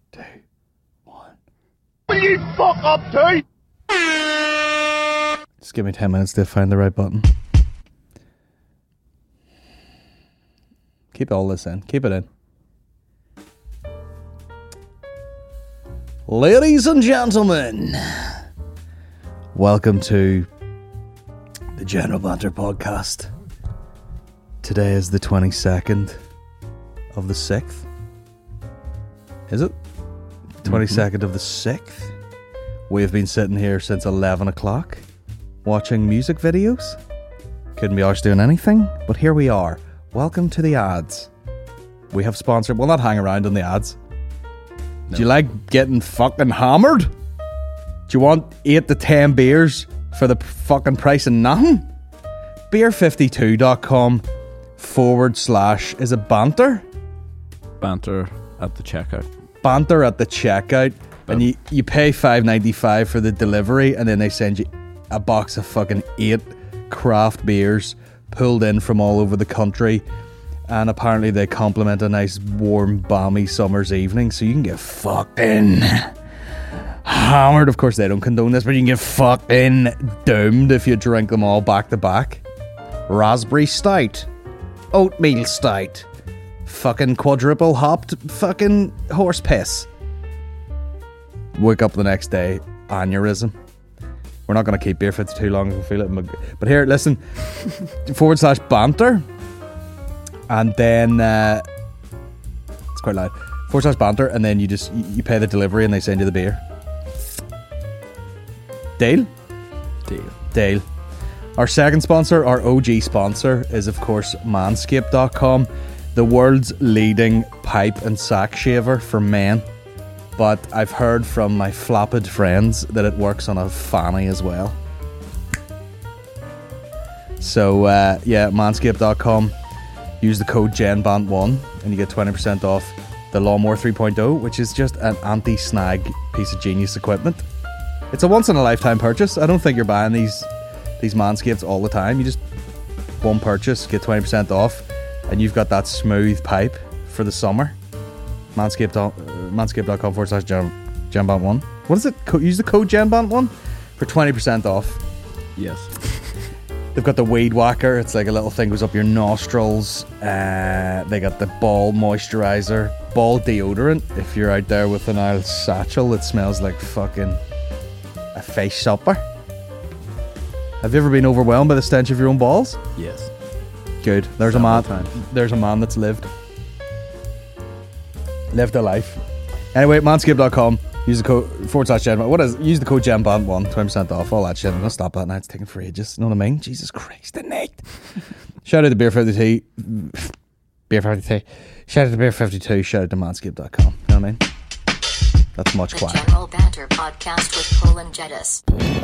2, 1. Will you fuck up too? Just give me 10 minutes to find the right button. Keep all this in. Keep it in. Ladies and gentlemen, welcome to the General Banter Podcast. Today is the 22nd of the 6th. Is it? 22nd of the 6th. We have been sitting here since 11 o'clock watching music videos. Couldn't be arsed doing anything, but here we are. Welcome to the ads. We have sponsored. We'll not hang around on the ads. No. Do you like getting fucking hammered? Do you want 8 to 10 beers for the fucking price of nothing? Beer52.com / is it banter? Banter at the checkout. Banter at the checkout. And you pay $5.95 for the delivery, and then they send you a box of fucking 8 craft beers pulled in from all over the country. And apparently they complement a nice warm balmy summer's evening, so you can get fucking hammered. Of course they don't condone this, but you can get fucking doomed if you drink them all back to back. Raspberry stout, oatmeal stout, fucking quadruple hopped fucking horse piss. Wake up the next day, aneurysm. We're not going to keep beer 52 long if we feel it. But here, listen, / banter. And then, it's quite loud. / banter, and then you pay the delivery and they send you the beer. Deal? Deal. Our second sponsor, our OG sponsor, is of course Manscaped.com, the world's leading pipe and sack shaver for men. But I've heard from my flapped friends that it works on a fanny as well. So, Manscaped.com. Use the code GENBANT1 and you get 20% off the Lawnmower 3.0, which is just an anti-snag piece of genius equipment. It's a once-in-a-lifetime purchase. I don't think you're buying these Manscapes all the time. You just one purchase, get 20% off, and you've got that smooth pipe for the summer. Manscaped.com / GenBant1. What is it? Use the code GenBant1 for 20% off. Yes. They've got the weed whacker. It's like a little thing goes up your nostrils. They got the ball moisturizer, ball deodorant. If you're out there with an old satchel that smells like fucking a face supper. Have you ever been overwhelmed by the stench of your own balls? Yes. Good. There's a man that's lived a life. Anyway, manscaped.com. Use the code / GenBant. What is? Use the code GenBant1, 20% off. All that shit. I'm gonna stop that now. It's taking for ages. You know what I mean? Jesus Christ, the night. Shout out to Beer 52. Shout out to Beer 52. Shout out to Manscaped.com. You know what I mean? That's much quieter. The General Banter Podcast with Colin Jedis.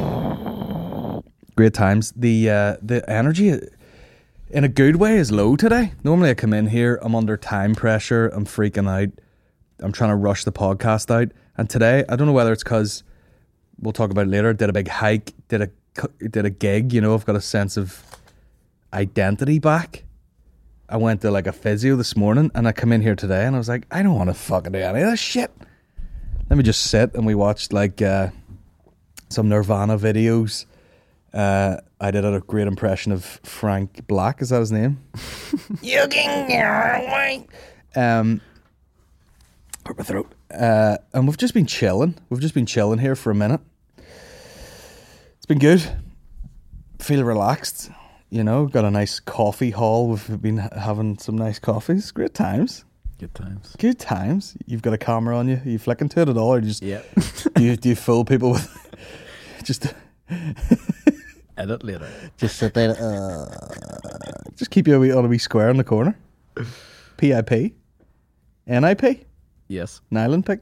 Great times. The energy, in a good way, is low today. Normally I come in here, I'm under time pressure, I'm freaking out, I'm trying to rush the podcast out. And today, I don't know whether it's because, we'll talk about it later, did a big hike, did a gig, you know, I've got a sense of identity back. I went to like a physio this morning and I come in here today and I was like, I don't want to fucking do any of this shit. Let me just sit, and we watched like some Nirvana videos. I did a great impression of Frank Black. Is that his name? You can get hurt my throat. And we've just been chilling. We've just been chilling here for a minute. It's been good. Feel relaxed. You know, got a nice coffee haul. We've been having some nice coffees. Great times. Good times. You've got a camera on you. Are you flicking to it at all, or just yeah? do you fool people with just edit later? Just sit there. Just keep you on a wee square in the corner. PIP, NIP. Yes. Nylon pick.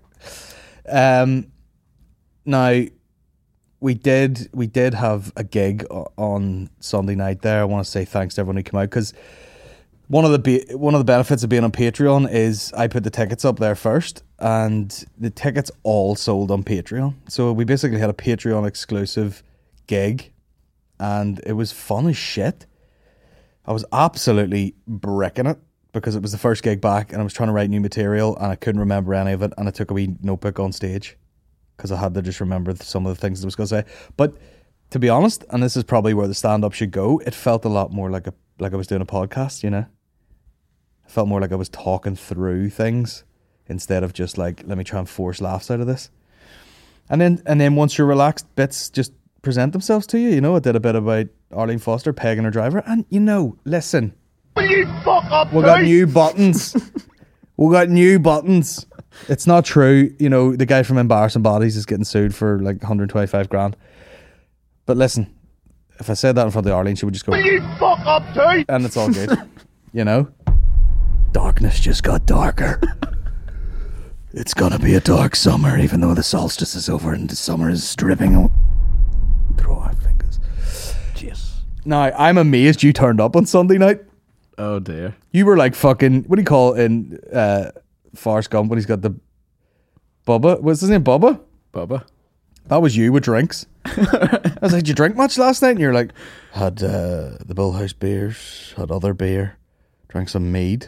Now we did have a gig on Sunday night there. I want to say thanks to everyone who came out, because one of the benefits of being on Patreon is I put the tickets up there first, and the tickets all sold on Patreon. So we basically had a Patreon exclusive gig, and it was fun as shit. I was absolutely bricking it. because it was the first gig back and I was trying to write new material and I couldn't remember any of it, and I took a wee notebook on stage because I had to just remember some of the things I was going to say. But to be honest, and this is probably where the stand-up should go, it felt a lot more like I was doing a podcast, you know? It felt more like I was talking through things instead of just like, let me try and force laughs out of this. And then once you're relaxed, bits just present themselves to you. You know, I did a bit about Arlene Foster pegging her driver, and you know, listen, Will you fuck up, we got new buttons. We got new buttons. It's not true. You know, the guy from Embarrassing Bodies is getting sued for like 125 grand. But listen, if I said that in front of Arlene, she would just go, Will you fuck up too? and it's all good. You know? Darkness just got darker. It's gonna be a dark summer, even though the solstice is over and the summer is stripping through our fingers. Jeez. Now, I'm amazed you turned up on Sunday night. Oh dear. You were like fucking, what do you call it in Forrest Gump when he's got the Bubba? What's his name? Bubba? Bubba. That was you with drinks. I was like, did you drink much last night? And you're like, had the Bullhouse beers, had other beer, drank some mead,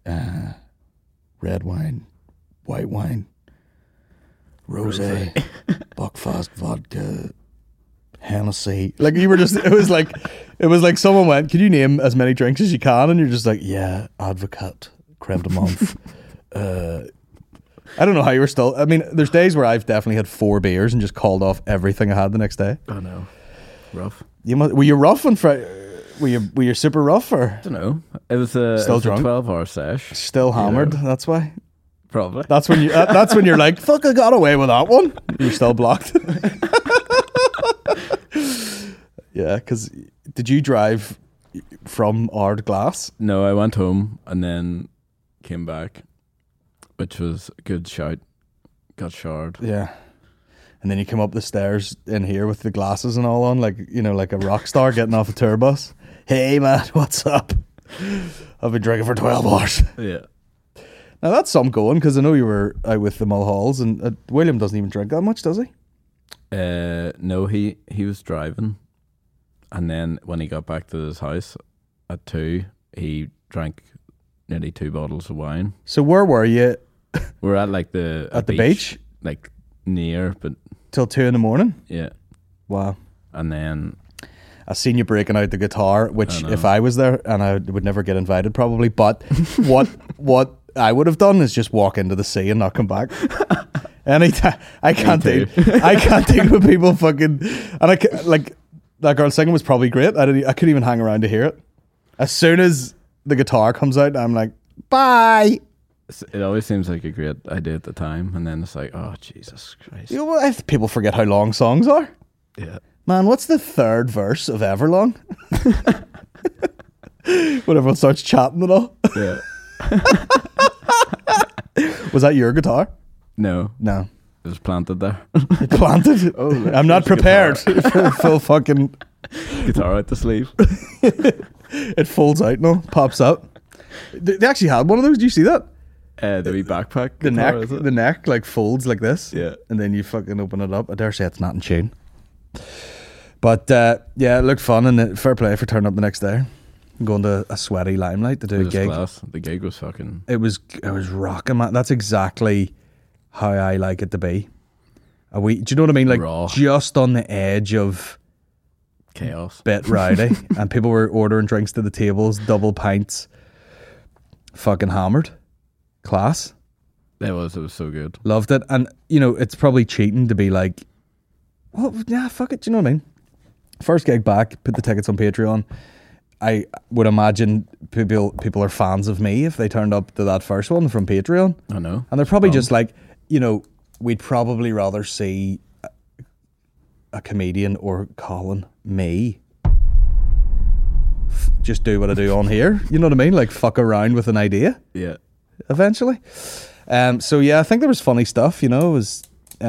red wine, white wine, rosé, Buckfast vodka, Hennessy. Like you were just, it was like someone went, can you name as many drinks as you can? And you're just like, yeah, Advocate, creme de menthe. I don't know how you were still, I mean, there's days where I've definitely had 4 beers and just called off everything I had the next day. Oh no. Rough. Were you rough on Friday? Were you super rough or I don't know. It was a Still drunk? 12-hour sesh. still hammered? You know. That's why. Probably. That's when you're like, fuck, I got away with that one. You're still blocked. Yeah, because did you drive from Ard Glass? No, I went home and then came back, which was a good shout. Got showered. Yeah. And then you come up the stairs in here with the glasses and all on, like, you know, like a rock star getting off a tour bus. Hey man, what's up? I've been drinking for 12 hours. Yeah. Now that's some going, because I know you were out with the Mulhalls, and William doesn't even drink that much, does he? No, he was driving, and then when he got back to his house at 2, he drank nearly 2 bottles of wine. So where were you We're at like the at the beach like near, but till 2 a.m? yeah. Wow. And then I seen you breaking out the guitar, which if I was there, and I would never get invited probably, but what I would have done is just walk into the sea and not come back. Anytime. I can't deal with people fucking, and like that girl singing was probably great. I couldn't even hang around to hear it. As soon as the guitar comes out, I'm like, bye. it always seems like a great idea at the time, and then it's like, oh Jesus Christ. You know, if people forget how long songs are. Yeah. Man, what's the 3rd verse of Everlong? When everyone starts chatting and all. Yeah. Was that your guitar? No. No. It was planted there. Planted? I'm not prepared for full fucking... Guitar out the sleeve. It folds out now, pops up. They actually had one of those. Did you see that? The wee backpack. The guitar, neck, is it? the neck like folds like this. Yeah. And then you fucking open it up. I dare say it's not in tune. But yeah, it looked fun, and fair play for turning up the next day. Going to a sweaty Limelight to do It a was gig. class. The gig was fucking... It was rocking, man. That's exactly how I like it to be. Do you know what I mean? Like Raw. just on the edge of chaos. bit rowdy, and people were ordering drinks to the tables, double pints, fucking hammered. Class. It was so good. Loved it. And you know, it's probably cheating to be like, well, yeah, fuck it. Do you know what I mean? First gig back, put the tickets on Patreon. I would imagine people are fans of me if they turned up to that first one from Patreon. I know. And they're probably just like, you know, we'd probably rather see a comedian or Colin, me, just do what I do on here. You know what I mean? Like fuck around with an idea Yeah. eventually. So yeah, I think there was funny stuff, you know. It was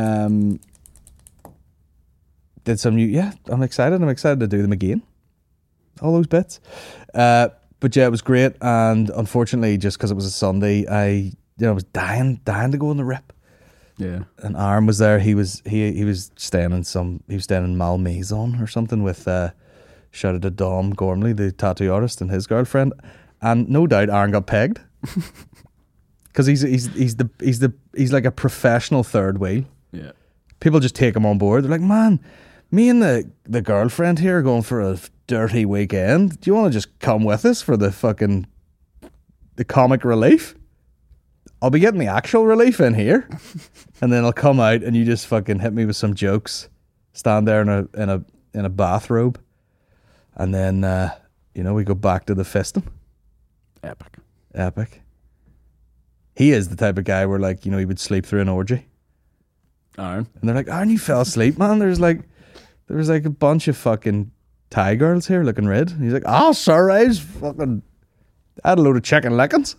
did some new, yeah, I'm excited to do them again, all those bits. But yeah, it was great, and unfortunately just because it was a Sunday, I was dying to go on the rip. Yeah. And Aaron was there. He was staying in Malmaison or something with shout out to Dom Gormley, the tattoo artist, and his girlfriend. And no doubt Aaron got pegged. Because he's like a professional third wheel. Yeah. People just take him on board. They're like, man, me and the girlfriend here are going for a dirty weekend. Do you want to just come with us for the comic relief? I'll be getting the actual relief in here. And then I'll come out and you just fucking hit me with some jokes. Stand there in a bathrobe. And then, we go back to the fisting. Epic. He is the type of guy where, like, he would sleep through an orgy. Aaron. And they're like, Aaron, you fell asleep, man. There was like a bunch of fucking Thai girls here looking red. And he's like, oh, sorry, I had a load of chicken lickings.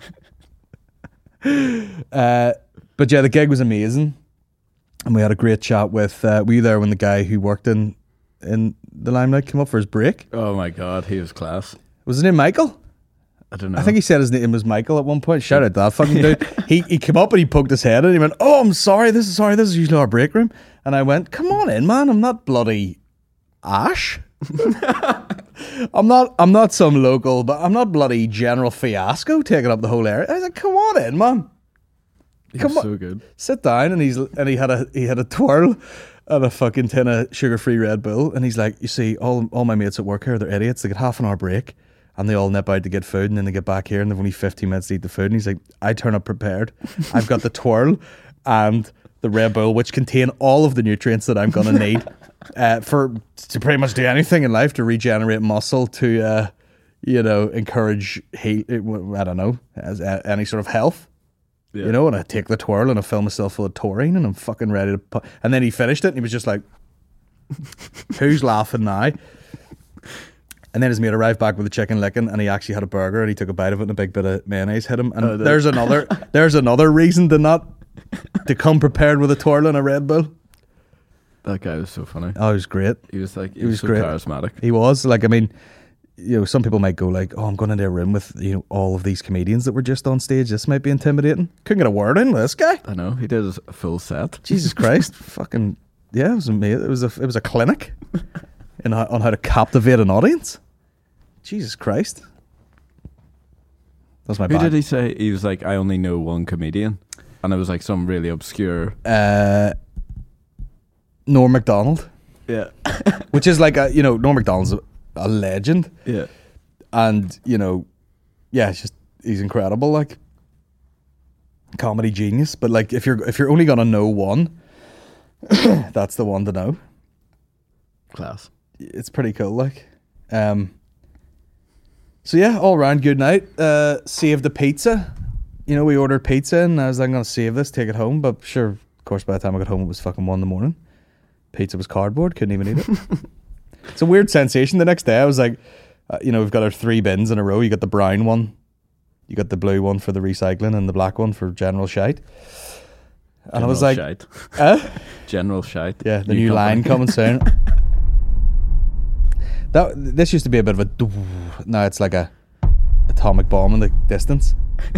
But yeah, the gig was amazing. And we had a great chat with, were you there when the guy who worked in the Limelight came up for his break? Oh my God, he was class. Was his name Michael? I don't know. I think he said his name was Michael at one point. Shout out that fucking dude. He came up and he poked his head in and he went, oh, I'm sorry, this is usually our break room. And I went, come on in, man, I'm not bloody Ash. I'm not some local, but I'm not bloody General Fiasco taking up the whole area. I was like, come on in, man. Come on. So good. Sit down. And he had a twirl and a fucking tin of sugar-free Red Bull. And he's like, you see, all my mates at work here, they're idiots. They get half an hour break and they all nip out to get food and then they get back here and they've only 15 minutes to eat the food. And he's like, I turn up prepared. I've got the twirl and the Red Bull, which contain all of the nutrients that I'm going to need to pretty much do anything in life, to regenerate muscle, to, encourage, I don't know, any sort of health. Yeah. And I take the twirl and I fill myself full of taurine and I'm fucking ready to and then he finished it and he was just like, who's laughing now? And then his mate arrived back with the chicken licking and he actually had a burger and he took a bite of it and a big bit of mayonnaise hit him. And there's another reason to come prepared with a twirl and a Red Bull. That guy was so funny. Oh, he was great. He was so great. Charismatic. He was. Like, I mean, some people might go like, oh, I'm going into a room with, all of these comedians that were just on stage. This might be intimidating. Couldn't get a word in with this guy. I know. He did a full set. Jesus Christ. Fucking, yeah, it was amazing. It was a clinic on how to captivate an audience. Jesus Christ. That's my bad. Who did he say? He was like, I only know one comedian. And it was like some really obscure... Norm Macdonald. Yeah. Which is like Norm Macdonald's a legend. Yeah. And, he's incredible, like comedy genius. But like if you're only gonna know one, that's the one to know. Class. It's pretty cool, like. So yeah, all round good night. Saved the pizza. We ordered pizza and I was like, I'm gonna save this, take it home. But sure, of course, by the time I got home it was fucking 1 a.m. Pizza was cardboard, couldn't even eat it. It's a weird sensation. The next day I was like, we've got our 3 bins in a row. You got the brown one, you got the blue one for the recycling, and the black one for general shite. And I was like, shite. General shite. Yeah, the new line coming soon. This used to be a bit of a... Now it's like a atomic bomb in the distance.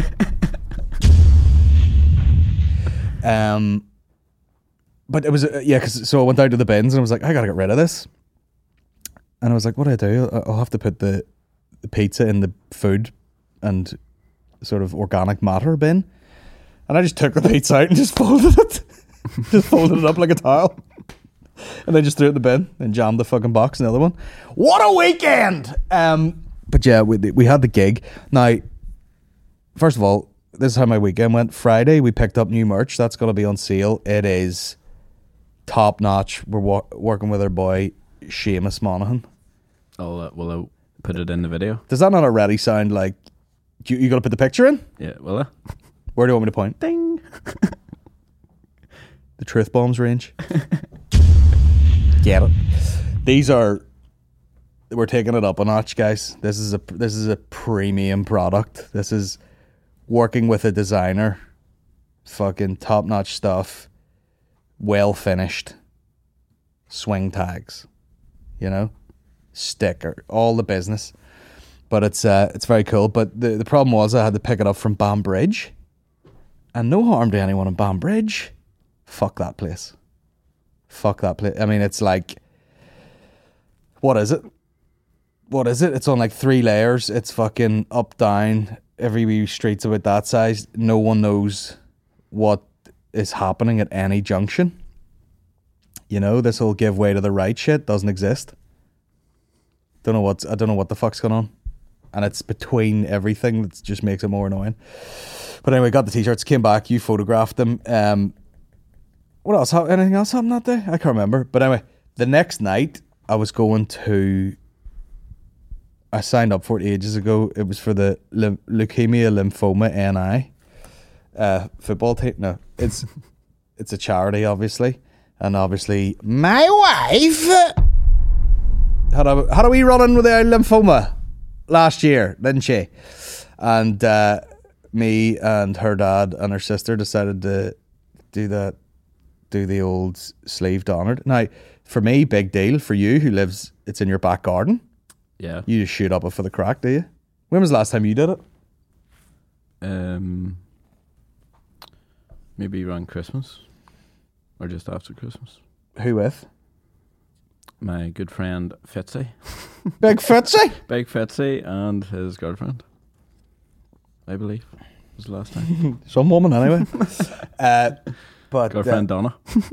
But it was, so I went out to the bins and I was like, I gotta get rid of this. And I was like, what do? I'll have to put the pizza in the food and sort of organic matter bin. And I just took the pizza out and just folded it. Just folded it up like a towel. And then just threw it in the bin and jammed the fucking box in the other one. What a weekend! But yeah, we had the gig. Now, first of all, this is how my weekend went. Friday, we picked up new merch. That's going to be on sale. It is top notch. We're working with our boy, Seamus Monaghan. Will I put it in the video? Does that not already sound like... You going to put the picture in? Yeah, will I? Where do you want me to point? Ding! The Truth Bombs range. Get it. We're taking it up a notch, guys. This is a premium product. This is working with a designer. Fucking top notch stuff. Well finished. Swing tags. Sticker. All the business. But it's very cool. But the problem was I had to pick it up from Banbridge. And no harm to anyone in Banbridge. Fuck that place. I mean, it's like, what is it? what is it? It's on like 3 layers. It's fucking up, down. Every wee street's about that size. No one knows what is happening at any junction. You know, this will give way to the right shit. Doesn't exist. I don't know what the fuck's going on. And it's between everything that just makes it more annoying. But anyway, got the t-shirts, came back, you photographed them. What else? Anything else happened that day? I can't remember. But anyway, the next night I was going to... I signed up for it ages ago. It was for the Leukemia Lymphoma NI football team. No, it's a charity, obviously. And obviously, my wife had a wee run-in with her lymphoma last year, didn't she? And me and her dad and her sister decided to do the old sleeve donor. Now, for me, big deal. For you, who lives, it's in your back garden. Yeah. You just shoot up it for the crack, do you? When was the last time you did it? Maybe around Christmas. Or just after Christmas. Who with? My good friend Fitzy. Big Fitzy? Big Fitzy and his girlfriend. I believe. Was the last time. Some woman, anyway. But Girlfriend Donna.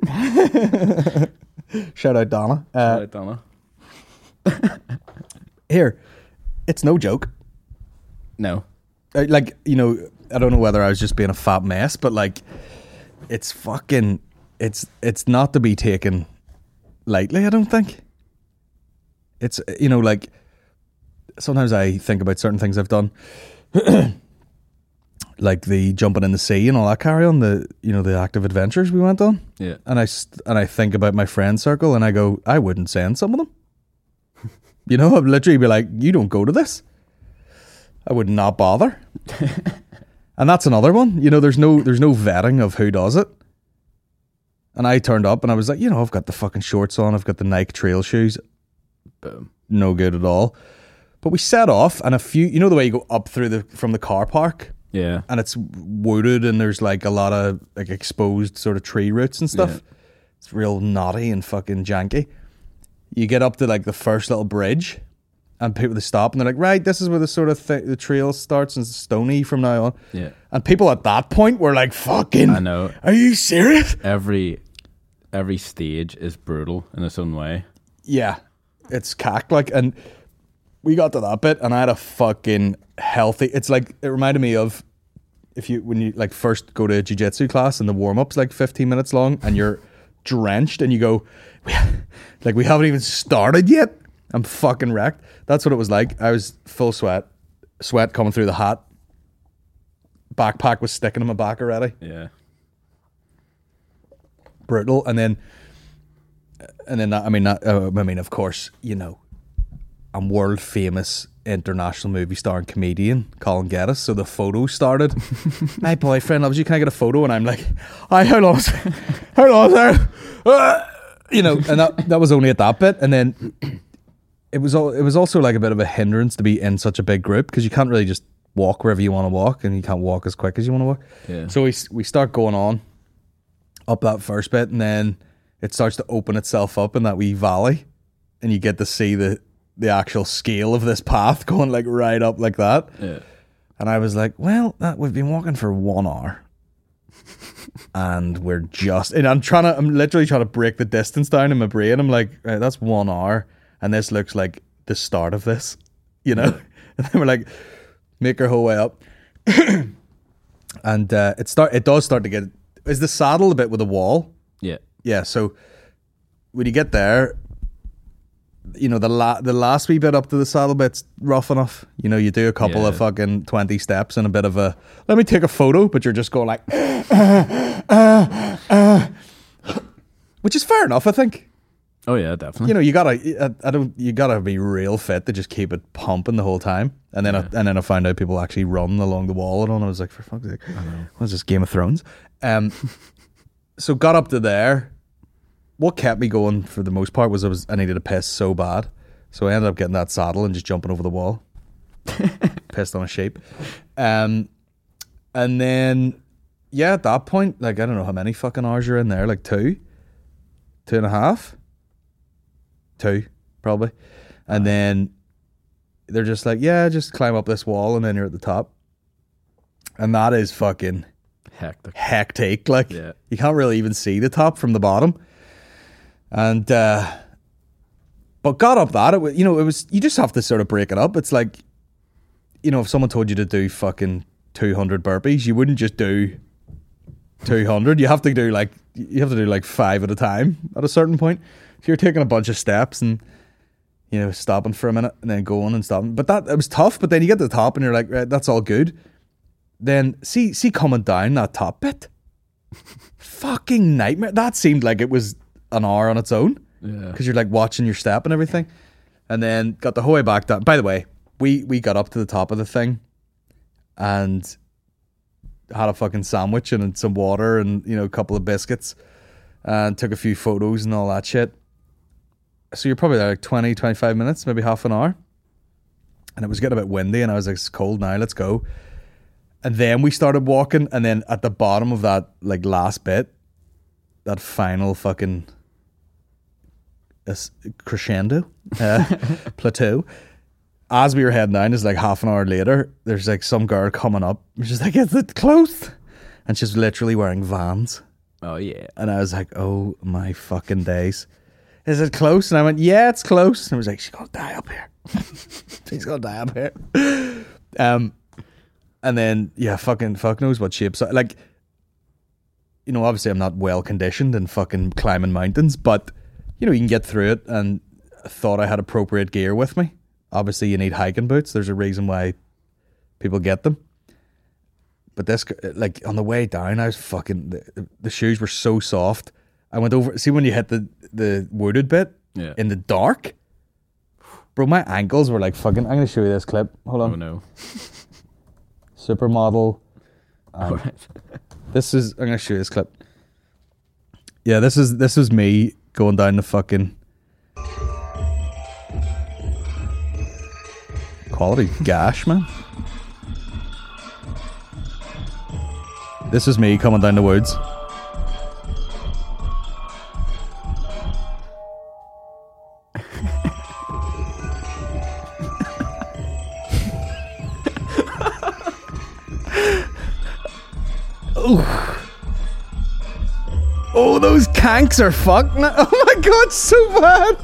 Shout out Donna. Shout out Donna. Here, it's no joke. No. Like, you know, I don't know whether I was just being a fat mess, but like, it's fucking, it's not to be taken lightly, I don't think. It's, you know, like, sometimes I think about certain things I've done, like the jumping in the sea and all that carry on, the, you know, the active adventures we went on. Yeah. And I think about my friend circle and I go, I wouldn't send some of them. You know, I'd literally be like, you don't go to this. I would not bother. And that's another one. You know, there's no vetting of who does it. And I turned up and I was like, you know, I've got the fucking shorts on. I've got the Nike trail shoes. Boom. No good at all. But we set off and you know the way you go up from the car park? Yeah. And it's wooded and there's like a lot of like exposed sort of tree roots and stuff. Yeah. It's real knotty and fucking janky. You get up to like the first little bridge and people, they stop and they're like, right, this is where the sort of the trail starts and it's stony from now on. Yeah. And people at that point were like, fucking, I know. Are you serious? Every stage is brutal in its own way. Yeah. It's cack like, and we got to that bit and I had a fucking healthy, it's like, it reminded me of when you like first go to jiu-jitsu class and the warm-up's like 15 minutes long and you're drenched and you go, like, we haven't even started yet. I'm fucking wrecked. That's what it was like. I was full sweat coming through the hat. Backpack was sticking in my back already. Yeah. Brutal. And then I mean, of course, you know, I'm world famous international movie star and comedian Colin Geddes. So the photo started. My boyfriend loves you. Can I get a photo? And I'm like, how long is there? You know, and that was only at that bit. And then it was also like a bit of a hindrance to be in such a big group because you can't really just walk wherever you want to walk and you can't walk as quick as you want to walk. Yeah. So we start going on up that first bit and then it starts to open itself up in that wee valley and you get to see the actual scale of this path going like right up like that. Yeah. And I was like, well, we've been walking for 1 hour. And I'm literally trying to break the distance down in my brain. I'm like, right, that's 1 hour. And this looks like the start of this, you know? And then we're like, make our whole way up. And it does start to get, is the saddle a bit with a wall? Yeah. Yeah, so when you get there, you know, the last wee bit up to the saddle bit's rough enough. You know, you do a couple of fucking 20 steps and a bit of a, let me take a photo, but you're just going like, which is fair enough, I think. Oh yeah, definitely. You know, you gotta be real fit to just keep it pumping the whole time. And then I found out people actually run along the wall and all. And I was like, for fuck's sake, what's this, Game of Thrones? So got up to there. What kept me going for the most part was I needed to piss so bad. So I ended up getting that saddle and just jumping over the wall. Pissed on a sheep. And then, yeah, at that point, like, I don't know how many fucking hours you're in there, like 2.5? 2, probably. And then they're just like, yeah, just climb up this wall and then you're at the top. And that is fucking hectic. Like, Yeah. you can't really even see the top from the bottom. And, but got up that, it was, you just have to sort of break it up. It's like, if someone told you to do fucking 200 burpees, you wouldn't just do 200. You have to do like 5 at a time at a certain point. So you're taking a bunch of steps and, stopping for a minute and then going and stopping. But it was tough. But then you get to the top and you're like, right, that's all good. Then see coming down that top bit. Fucking nightmare. That seemed like it was an hour on its own. Yeah. Because you're like watching your step and everything. And then got the whole way back down. By the way, we got up to the top of the thing and had a fucking sandwich and some water and, a couple of biscuits and took a few photos and all that shit. So you're probably there like 20, 25 minutes, maybe half an hour. And it was getting a bit windy and I was like, it's cold now, let's go. And then we started walking, and then at the bottom of that like last bit, that final fucking crescendo plateau, as we were heading down, is like half an hour later, there's like some girl coming up. She's like, is it close? And she's literally wearing Vans. Oh, yeah. And I was like, oh my fucking days. Is it close? And I went, yeah, it's close. And I was like, she's going to die up here. She's going to die up here. And then, yeah, fuck knows what shapes. Like, obviously I'm not well conditioned in fucking climbing mountains, but, you can get through it, and I thought I had appropriate gear with me. Obviously you need hiking boots. There's a reason why people get them. But this, like, on the way down, I was fucking, the shoes were so soft. I went over, see when you hit the wooded bit in the dark? Bro, my ankles were like fucking, I'm going to show you this clip. Hold on. Oh, no. Supermodel. All right. I'm going to show you this clip. Yeah, this was me going down the fucking quality gash, man. This is me coming down the woods. Oh, those canks are fucked now. Oh my god, so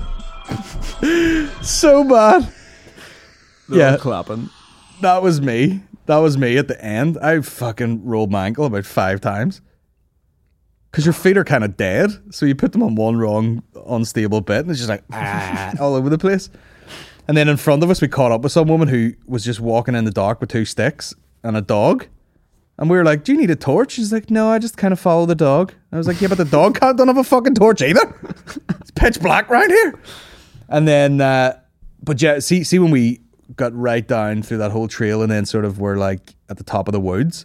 bad. So bad. They're all clapping. That was me. That was me at the end. I fucking rolled my ankle about 5 times. Because your feet are kind of dead. So you put them on one wrong, unstable bit, and it's just like, all over the place. And then in front of us, we caught up with some woman who was just walking in the dark with 2 sticks and a dog. And we were like, do you need a torch? She's like, no, I just kind of don't the dog. I was like, yeah, but the dog don't have a fucking torch either. It's pitch black around here. And then, but yeah, see when we got right down through that whole trail and then sort of were like at the top of the woods,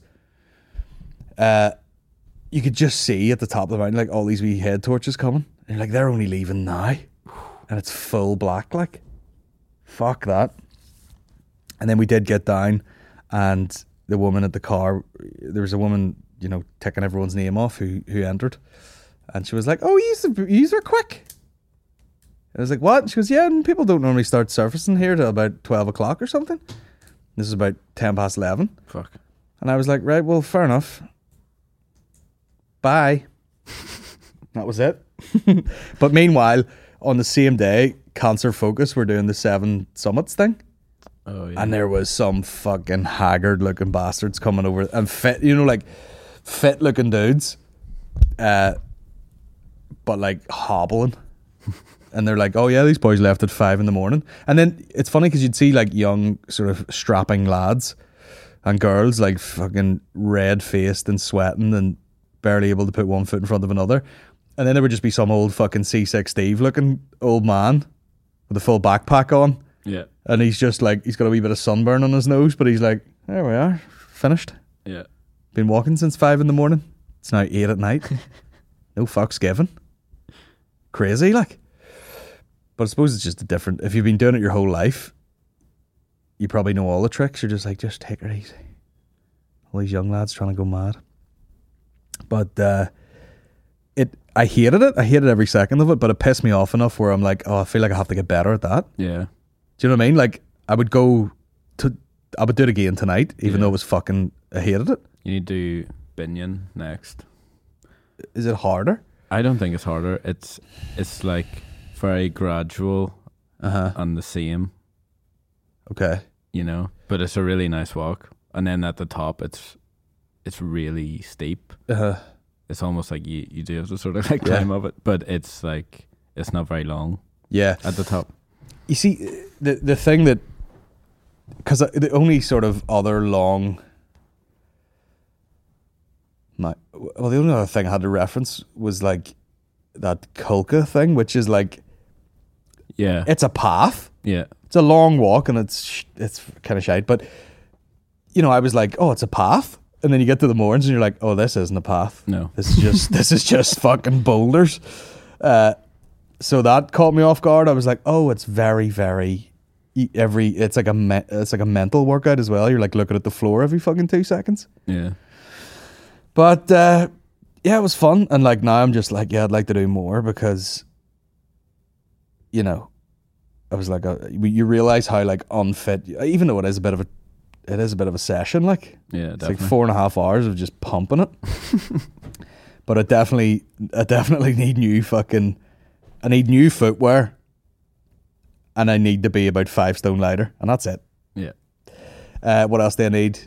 you could just see at the top of the mountain, like all these wee head torches coming. And you're like, they're only leaving now. And it's full black, like. Fuck that. And then we did get down, and the woman at the car, there was a woman, ticking everyone's name off who entered. And she was like, oh, you were quick. I was like, what? And she goes, yeah, and people don't normally start surfacing here till about 12 o'clock or something. This is about 10 past 11. Fuck. And I was like, right, well, fair enough. Bye. That was it. But meanwhile, on the same day, Cancer Focus were doing the 7 Summits thing. Oh, yeah. And there was some fucking haggard looking bastards coming over and fit, like fit looking dudes, but like hobbling. And they're like, oh yeah, these boys left at 5 a.m. And then it's funny because you'd see like young sort of strapping lads and girls like fucking red faced and sweating and barely able to put one foot in front of another. And then there would just be some old fucking C6 Steve looking old man with a full backpack on. Yeah. And he's just like, he's got a wee bit of sunburn on his nose, but he's like, there we are, finished. Yeah. Been walking since 5 a.m. It's now 8 at night. No fucks given. Crazy, like. But I suppose it's just a different, if you've been doing it your whole life, you probably know all the tricks. You're just like, just take it easy. All these young lads trying to go mad. But I hated it. I hated every second of it, but it pissed me off enough where I'm like, oh, I feel like I have to get better at that. Yeah. Do you know what I mean? Like, I would do it again tonight, even Yeah. though it was fucking. I hated it. You need to do Binion next. Is it harder? I don't think it's harder. It's like very gradual and the same, Okay. you know. But it's a really nice walk. And then at the top, it's really steep. It's almost like you do have to sort of like climb up it, but it's like it's not very long Yeah. at the top. You see, the thing that, because the only sort of other long, the only other thing I had to reference was like that Kulka thing, which is like, Yeah, it's a path. yeah, It's a long walk and it's kind of shite. But, you know, I was like, oh, it's a path. And then you get to the moorings and you're like, oh, this isn't a path. No. This is just fucking boulders. So that caught me off guard. I was like, oh, it's very, very it's like a mental workout as well. You're like looking at the floor every fucking 2 seconds. yeah. But yeah, it was fun. And like now I'm just like, yeah, I'd like to do more because, you know, I was like, you realize how like unfit, even though it is a bit of a session, like Yeah, it's definitely. like 4.5 hours of just pumping it. But I definitely need I need new footwear, and I need to be about 5 stone lighter, and that's it. Yeah. What else do I need?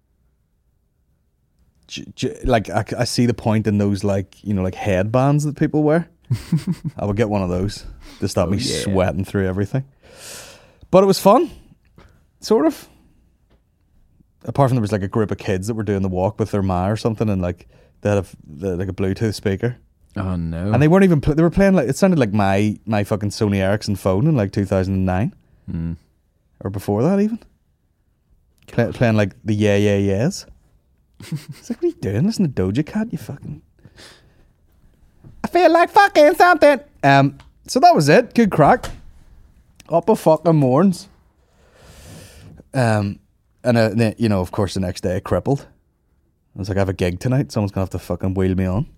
Like I see the point in those, like, you know, like headbands that people wear. I would get one of those to stop me yeah. sweating through everything. But it was fun, sort of. Apart from there was like a group of kids that were doing the walk with their ma or something, and like they had like a Bluetooth speaker, Oh no. and they weren't even they were playing like, it sounded like my fucking Sony Ericsson phone in like 2009 or before that even. Playing like the Yeah Yeah Yeahs. It's like, what are you doing? Listen to Doja Cat, you fucking. I feel like fucking something. So that was it. Good crack. Up a fucking morns. And then, you know, of course, the next day, crippled. I was like, I have a gig tonight. Someone's gonna have to fucking wheel me on.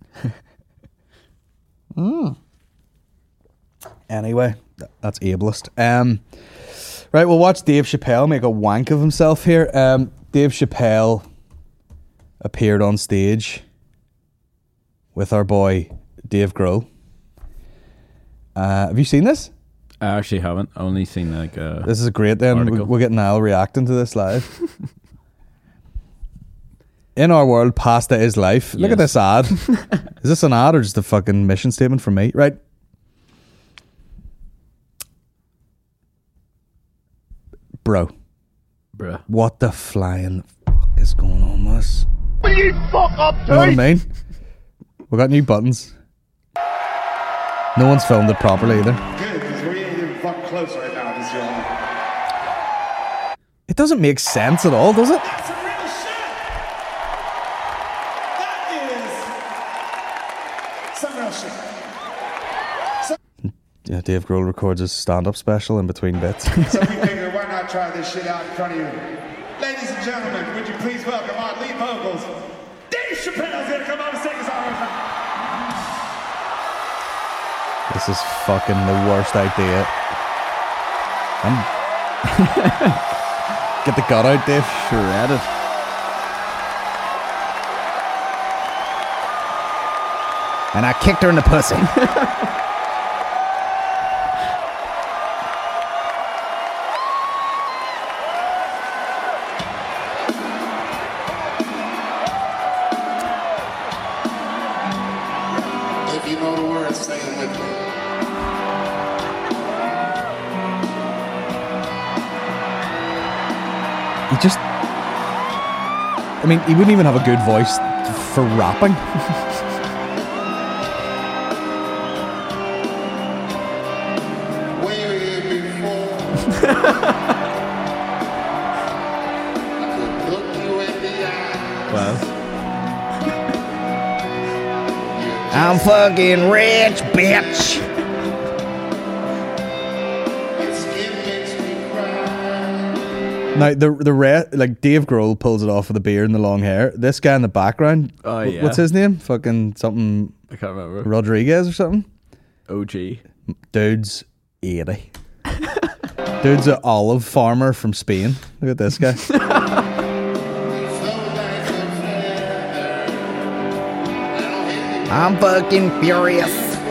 Anyway, that's ableist. Right, we'll watch Dave Chappelle make a wank of himself here. Dave Chappelle appeared on stage with our boy Dave Grohl. Have you seen this? I actually haven't. I only seen like This is great then. article. We'll get Niall reacting to this live. In our world, pasta is life. Look at Yes. this ad. Is this an ad or just a fucking mission statement from me? Right. Bro, bruh. what the flying fuck is going on with us? Will you fuck up, You know what I too? mean? We got new buttons. No one's filmed it properly either. Good, because we ain't even fucking close right now. This y'all. It doesn't make sense at all, does it? That's some real shit. That is some real shit. Yeah, Dave Grohl records his stand-up special in between bits. So we figured, why not try this shit out in front of you? Ladies and gentlemen, would you please welcome our lead vocals, Dave Chappelle's gonna come out and sing us our This is fucking the worst idea. Get the gut out, Dave. Shredded. And I kicked her in the pussy. If you know the words, say them with me. He just... I mean, he wouldn't even have a good voice for rapping. Way before. I could look you in the eye. Well, I'm fucking rich, bitch. Your skin makes me cry. Now, like Dave Grohl pulls it off with the beard and the long hair. This guy in the background, Oh, yeah. what's his name? Fucking something I can't remember. Rodriguez or something? OG. Dude's 80. Dude's an olive farmer from Spain. Look at this guy. I'm fucking furious.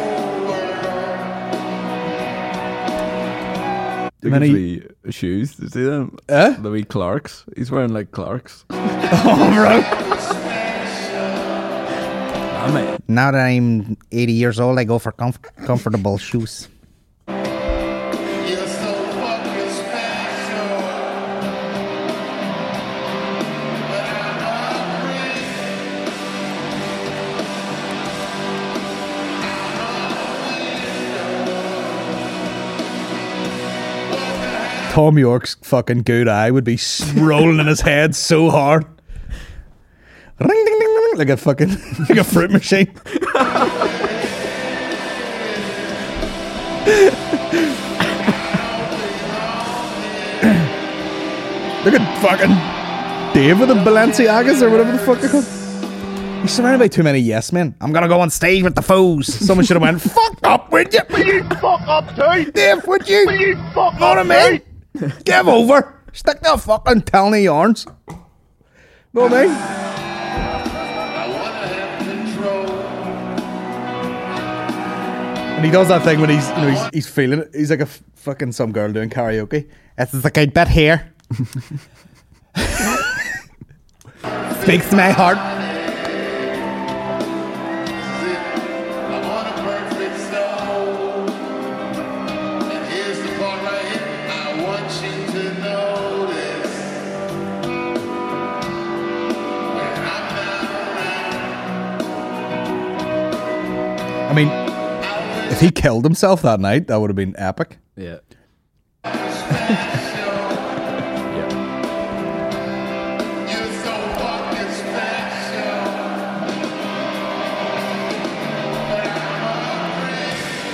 Look at the wee shoes. Do you see them? The wee Clarks. He's wearing like Clarks. Oh, bro. Ah, mate. Now that I'm 80 years old, I go for comfortable shoes. You're so fucking special. But I'm hungry. Tom York's fucking good eye would be rolling in his head so hard. Ring, ding, ding, ding, like a fucking like a fruit machine. Look at fucking David and Balenciagas or whatever the fuck they're called. He's surrounded by too many yes men. I'm gonna go on stage with the foes. Someone should have went, fuck up, would you? Will you fuck up too? Dave, would you? Will you fuck Know what I up mean? too? Give over. Stick to fucking telling the yarns. Know what I mean? I wanna have control. And he does that thing when he's, you know, he's feeling it. He's like a fucking some girl doing karaoke. This is a good bit here. Speaks to my heart. I want a perfect soul. And here's the part right here. I want you to notice when I'm not around. I mean, if he killed himself that night, that would have been epic. Yeah. You're so fucking special. But I'm hungry.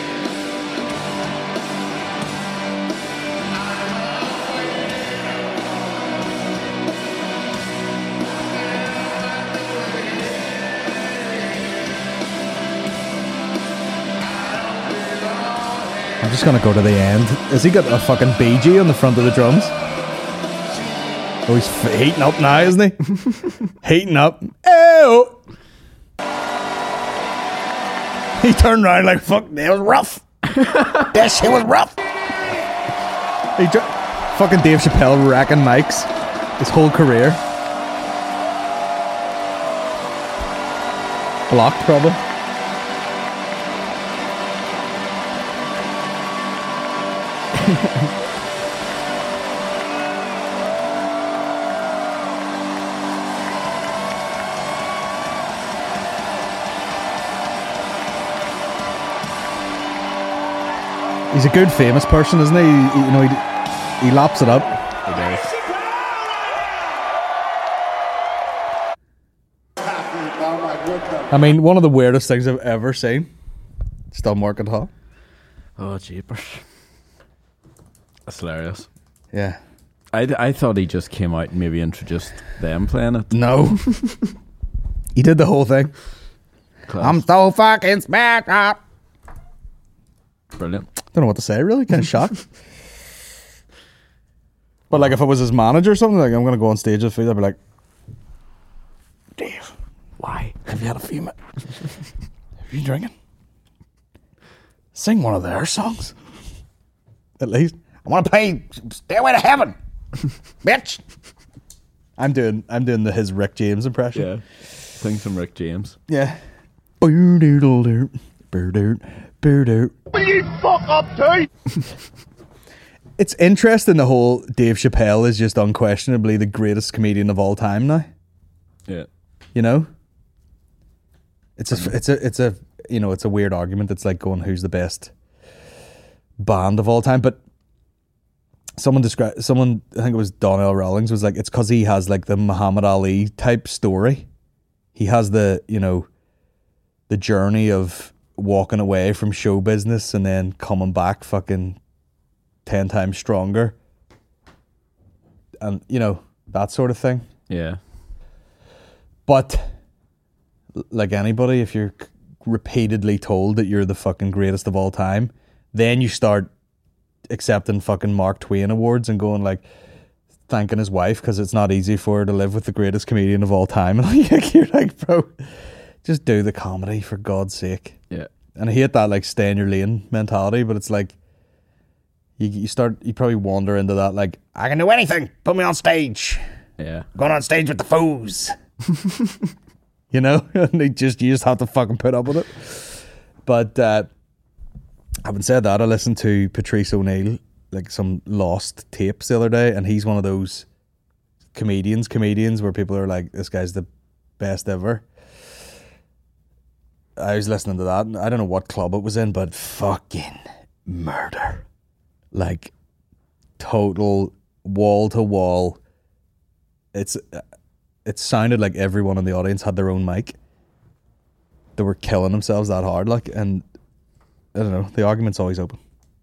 I'm just gonna go to the end. Has he got a fucking BG on the front of the drums? Oh, he's heating up now, isn't he? Heating up. Ew! He turned around like, fuck, that was rough. That shit was rough. Fucking Dave Chappelle racking mics his whole career. Blocked, probably. He's a good famous person, isn't he? You know, he laps it up. He does. Oh my goodness. I mean, one of the weirdest things I've ever seen. Still working hot. Oh, jeepers. That's hilarious. Yeah. I thought he just came out and maybe introduced them playing it. No. He did the whole thing. Class. I'm so fucking smacked up. Brilliant. Don't know what to say, really. Kind of shocked. But like, if I was his manager or something, like, I'm going to go on stage with I'd be like, Dave, Why? have you had a few minutes? Have you drinking? Sing one of their songs. At least. I want to play Stairway to Heaven, bitch. I'm doing his Rick James impression. Yeah. Sing some Rick James. Yeah. Boo-doodle-doo, boo-doot, boo-doot. Will you fuck up too? It's interesting, the whole Dave Chappelle is just unquestionably the greatest comedian of all time now. Yeah. You know? It's a you know, it's a weird argument. It's like going, who's the best band of all time? But someone, I think it was Donnell Rawlings, was like, it's because he has like the Muhammad Ali type story. He has the, you know, the journey of walking away from show business and then coming back fucking 10 times stronger. And, you know, that sort of thing. Yeah. But like anybody, if you're repeatedly told that you're the fucking greatest of all time, then you start accepting fucking Mark Twain awards and going like thanking his wife because it's not easy for her to live with the greatest comedian of all time. And like, you're like, bro, just do the comedy for God's sake. Yeah. And I hate that like stay in your lane mentality, but it's like you probably wander into that like, I can do anything. Put me on stage. Yeah. Going on stage with the foos. you know, and you just have to fucking put up with it. But having said that, I listened to Patrice O'Neill, like some lost tapes the other day, and he's one of those comedians where people are like, this guy's the best ever. I was listening to that, and I don't know what club it was in, but fucking murder. Like, total wall to wall. It sounded like everyone in the audience had their own mic. They were killing themselves that hard, like, and I don't know, the argument's always open.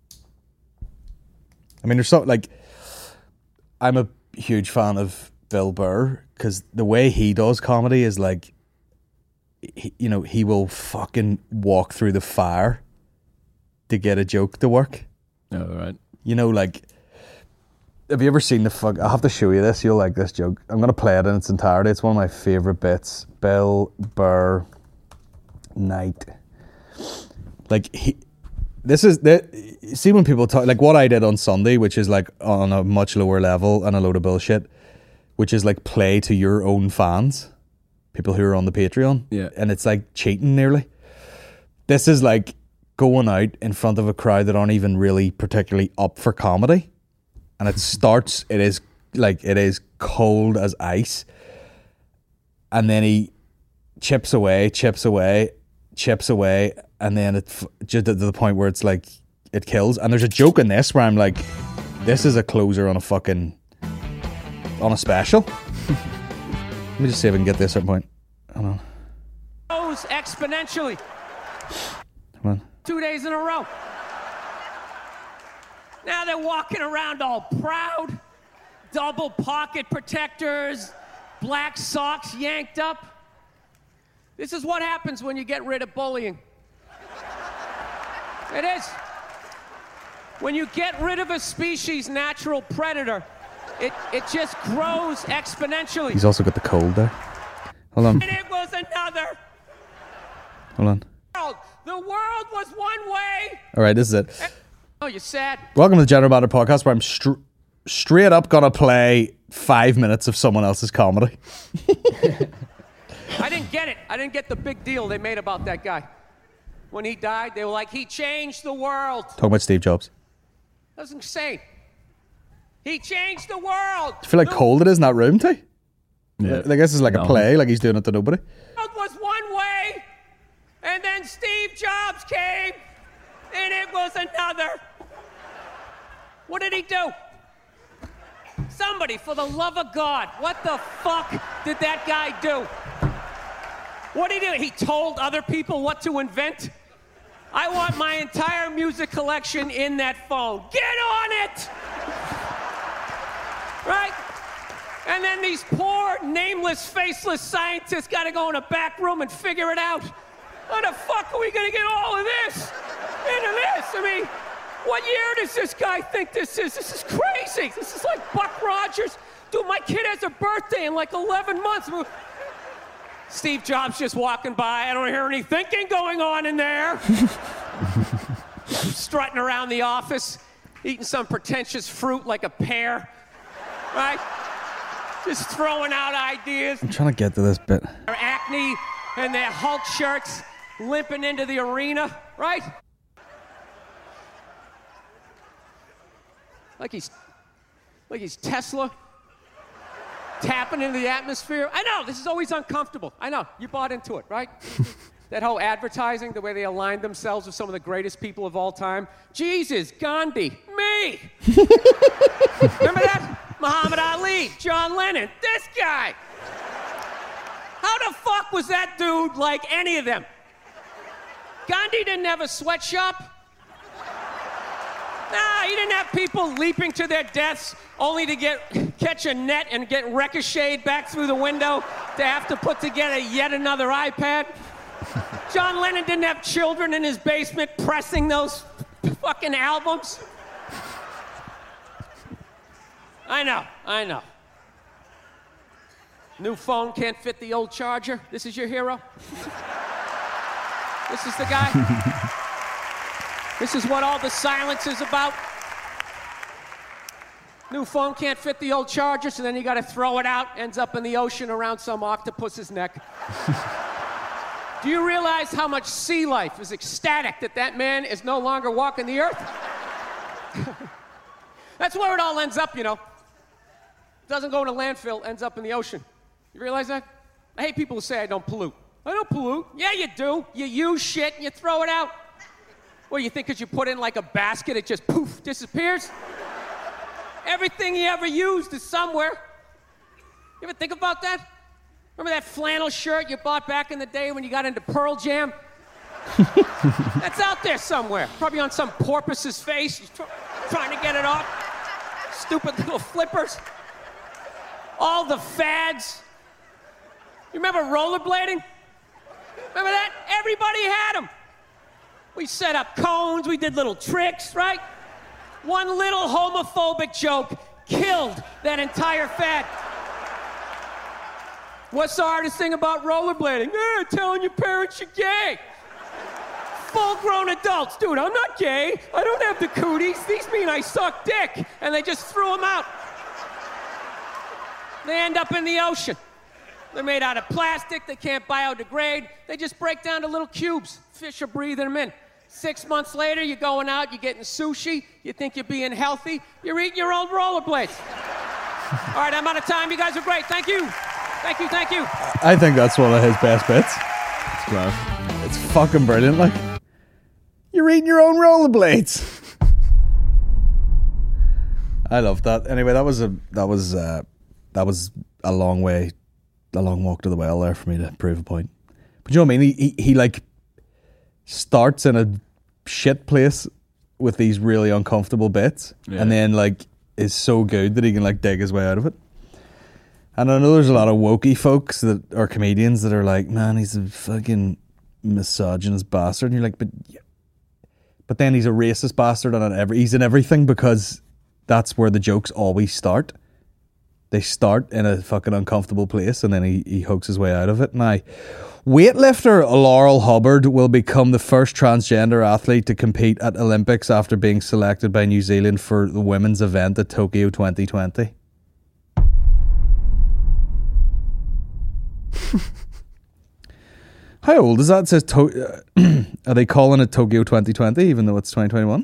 I mean, there's so, like, I'm a huge fan of Bill Burr because the way he does comedy is like, he will fucking walk through the fire to get a joke to work. Oh, right. You know, like, have you ever seen I'll have to show you this, you'll like this joke. I'm going to play it in its entirety. It's one of my favourite bits. Bill Burr night. Like, see when people talk, like what I did on Sunday, which is like on a much lower level and a load of bullshit, which is like play to your own fans, people who are on the Patreon. Yeah. And it's like cheating nearly. This is like going out in front of a crowd that aren't even really particularly up for comedy. And it is cold as ice. And then he chips away, and then it just to the point where it's like, it kills. And there's a joke in this where I'm like, this is a closer on a special. Let me just see if I can get this at a point. Hold on. Grows exponentially. Come on. 2 days in a row. Now they're walking around all proud, double pocket protectors, black socks yanked up. This is what happens when you get rid of bullying. It is. When you get rid of a species' natural predator, it just grows exponentially. He's also got the cold there. Hold on. And it was another. Hold on. The world was one way. All right, this is it. Oh, you're sad? Welcome to the General Banter Podcast, where I'm straight up gonna play 5 minutes of someone else's comedy. I didn't get it. I didn't get the big deal they made about that guy. When he died, they were like, he changed the world. Talking about Steve Jobs. That was insane. He changed the world. Do you feel like cold it is in that room, too? Yeah. I guess it's like a play, like he's doing it to nobody. The world was one way, and then Steve Jobs came, and it was another. What did he do? Somebody, for the love of God, what the fuck did that guy do? What did he do? He told other people what to invent? I want my entire music collection in that phone. Get on it! Right? And then these poor, nameless, faceless scientists got to go in a back room and figure it out. How the fuck are we going to get all of this into this? I mean, what year does this guy think this is? This is crazy. This is like Buck Rogers. Dude, my kid has a birthday in like 11 months. Steve Jobs just walking by. I don't hear any thinking going on in there. Strutting around the office, eating some pretentious fruit like a pear. Right? Just throwing out ideas. I'm trying to get to this bit. Their acne and their Hulk shirts limping into the arena, right? Like he's Tesla tapping into the atmosphere. I know, this is always uncomfortable. I know, you bought into it, right? That whole advertising, the way they aligned themselves with some of the greatest people of all time. Jesus, Gandhi, me. Remember that? Muhammad Ali, John Lennon, this guy. How the fuck was that dude like any of them? Gandhi didn't have a sweatshop. Nah, he didn't have people leaping to their deaths only to catch a net and get ricocheted back through the window to have to put together yet another iPad. John Lennon didn't have children in his basement pressing those fucking albums. I know. New phone can't fit the old charger. This is your hero? This is the guy? This is what all the silence is about? New phone can't fit the old charger, so then you gotta throw it out, ends up in the ocean around some octopus's neck. Do you realize how much sea life is ecstatic that man is no longer walking the earth? That's where it all ends up, you know. Doesn't go in a landfill, ends up in the ocean. You realize that? I hate people who say I don't pollute. I don't pollute. Yeah, you do. You use shit and you throw it out. What, you think because you put it in like a basket, it just poof, disappears? Everything you ever used is somewhere. You ever think about that? Remember that flannel shirt you bought back in the day when you got into Pearl Jam? That's out there somewhere. Probably on some porpoise's face. He's trying to get it off. Stupid little flippers. All the fads. You remember rollerblading? Remember that? Everybody had them. We set up cones, we did little tricks, right? One little homophobic joke killed that entire fad. What's the hardest thing about rollerblading? Telling your parents you're gay. Full-grown adults. Dude, I'm not gay. I don't have the cooties. These mean I suck dick. And they just threw them out. They end up in the ocean. They're made out of plastic. They can't biodegrade. They just break down to little cubes. Fish are breathing them in. 6 months later, you're going out, you're getting sushi, you think you're being healthy, you're eating your old rollerblades. All right, I'm out of time. You guys are great. Thank you. Thank you, thank you. I think that's one of his best bits. It's class. It's fucking brilliant, like. You're eating your own rollerblades. I love that. Anyway, that was a long walk to the well there for me to prove a point. But you know what I mean? He like starts in a shit place with these really uncomfortable bits, and then like is so good that he can like dig his way out of it. And I know there's a lot of wokey folks that are comedians that are like, man, he's a fucking misogynist bastard, and you're like, but then he's a racist bastard, and he's in everything, because that's where the jokes always start. They start in a fucking uncomfortable place, and then he hooks his way out of it. Now, weightlifter Laurel Hubbard will become the first transgender athlete to compete at Olympics after being selected by New Zealand for the women's event at Tokyo 2020. How old is that? It says are they calling it Tokyo 2020 even though it's 2021?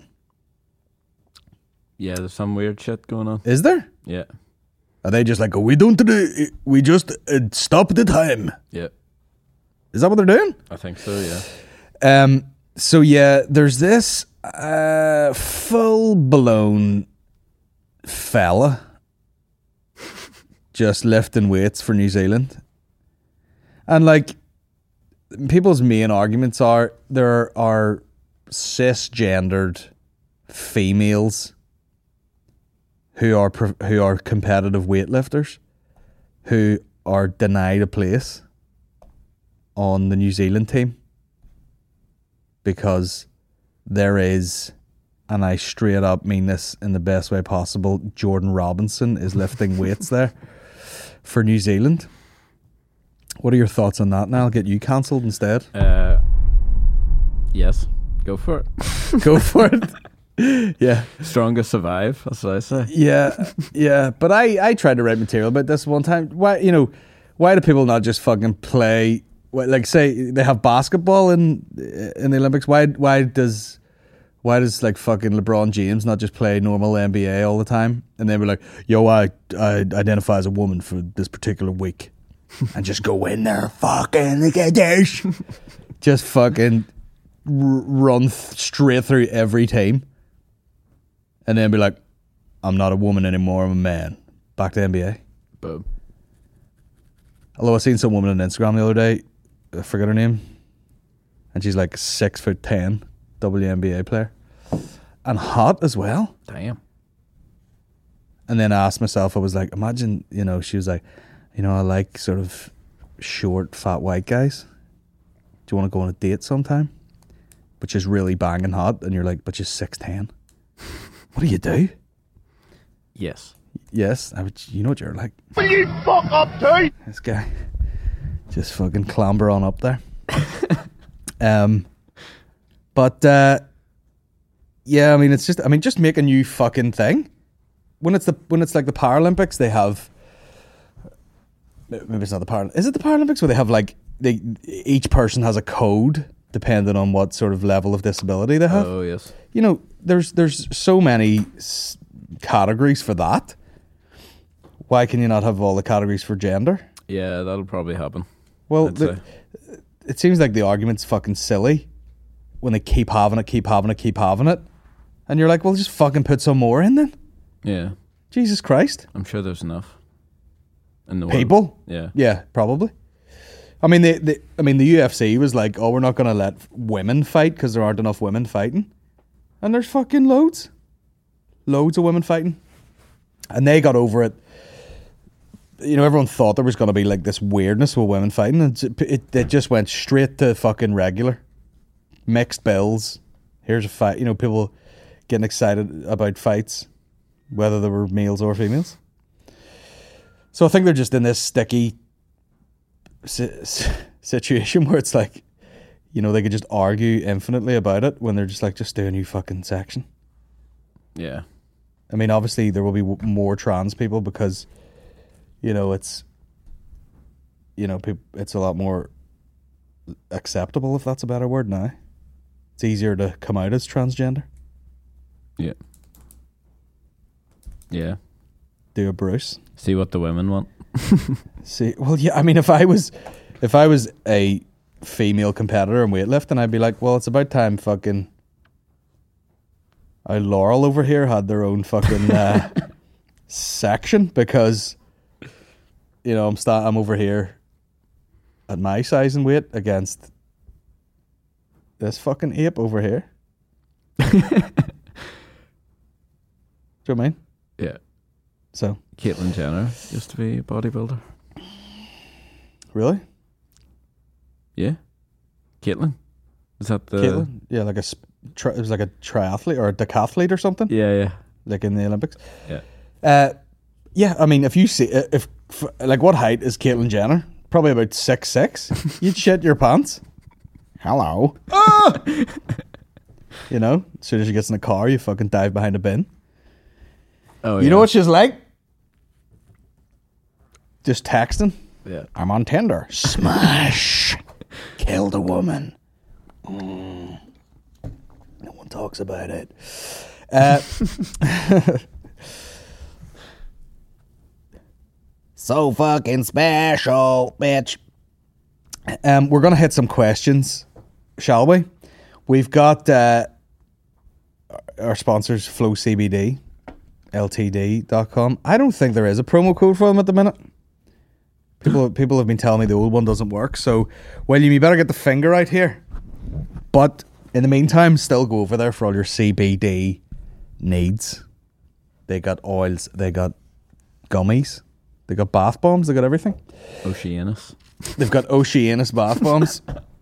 Yeah, there's some weird shit going on. Is there? Yeah. Are they just like, we just stop the time? Yeah. Is that what they're doing? I think so, yeah. So yeah, there's this full-blown fella just lifting weights for New Zealand. And like, people's main arguments are there are cisgendered females who are competitive weightlifters who are denied a place on the New Zealand team because there is, and I straight up mean this in the best way possible, Jordan Robinson is lifting weights there for New Zealand. What are your thoughts on that? Now I'll get you cancelled instead. Yes, go for it. Go for it. Yeah. Strongest survive, that's what I say. Yeah. But I tried to write material about this one time. Why do people not just fucking play? Like, say they have basketball in the Olympics. Why does like fucking LeBron James not just play normal NBA all the time? And then we're like, yo, I identify as a woman for this particular week, and just go in there, fucking get this, just fucking run straight through every team. And then be like, I'm not a woman anymore, I'm a man. Back to NBA. Boom. Although I seen some woman on Instagram the other day, I forget her name, and she's like 6'10", WNBA player. And hot as well. Damn. And then I asked myself, I was like, imagine, she was like, I like sort of short, fat white guys. Do you want to go on a date sometime? But she's really banging hot, and you're like, but she's 6'10". What do you do? Yes. Yes, you know what you're like. Will you fuck up too? This guy just fucking clamber on up there. But yeah, I mean, it's just make a new fucking thing. When it's like the Paralympics, they have. Maybe it's not the Paralympics. Is it the Paralympics where they have like each person has a code depending on what sort of level of disability they have? Oh yes. You know, there's so many categories for that. Why can you not have all the categories for gender? Yeah, that'll probably happen. Well, I'd say. it seems like the argument's fucking silly when they keep having it, and you're like, well, just fucking put some more in then. Yeah, Jesus Christ. I'm sure there's enough. In the People? world. Yeah, probably. I mean, the UFC was like, oh, we're not going to let women fight because there aren't enough women fighting. And there's fucking loads of women fighting. And they got over it. You know, everyone thought there was going to be like this weirdness with women fighting. And it just went straight to fucking regular. Mixed bills. Here's a fight. You know, people getting excited about fights, whether they were males or females. So I think they're just in this sticky situation where it's like, you know, they could just argue infinitely about it when they're just like, just do a new fucking section. Yeah. I mean, obviously there will be more trans people because, you know, it's a lot more acceptable, if that's a better word now. It's easier to come out as transgender. Yeah. Yeah. Do a Bruce. See what the women want. See, well, yeah. I mean, if I was a female competitor in weightlifting, I'd be like, well, it's about time fucking Laurel over here had their own fucking section because, you know, I'm over here at my size and weight against this fucking ape over here. Do you know what I mean? Yeah. So Caitlyn Jenner used to be a bodybuilder. really, Yeah. Caitlyn? Is that the... Caitlyn? Yeah, like it was like a triathlete or a decathlete or something. Yeah, yeah. Like in the Olympics. Yeah. Yeah, I mean, if you see like what height is Caitlyn Jenner? Probably about 6'6". You'd shit your pants. Hello. You know, as soon as she gets in the car, you fucking dive behind a bin. Oh, You know what she's like? Just texting. Yeah. I'm on Tinder. Smash. Killed a woman. No one talks about it. So fucking special, bitch. We're going to hit some questions, shall we? We've got our sponsors, FlowCBD, LTD.com. I don't think there is a promo code for them at the minute. People have been telling me the old one doesn't work. So, William, you better get the finger out here. But in the meantime, still go over there for all your CBD needs. They got oils, they got gummies, they got bath bombs, they got everything. Oceanus. They've got Oceanus bath bombs.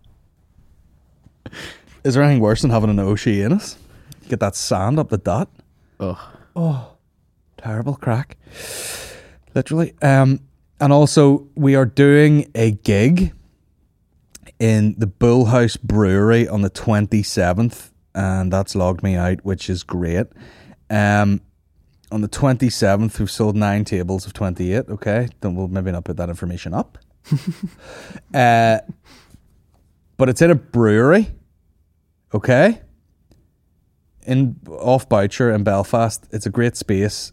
Is there anything worse than having an Oceanus? Get that sand up the dot. Oh. Terrible crack. Literally. And also, we are doing a gig in the Bullhouse Brewery on the 27th, and that's logged me out, which is great. On the 27th, we've sold 9 tables of 28, okay? Then we'll maybe not put that information up. But it's in a brewery, okay? Off Boucher in Belfast. It's a great space.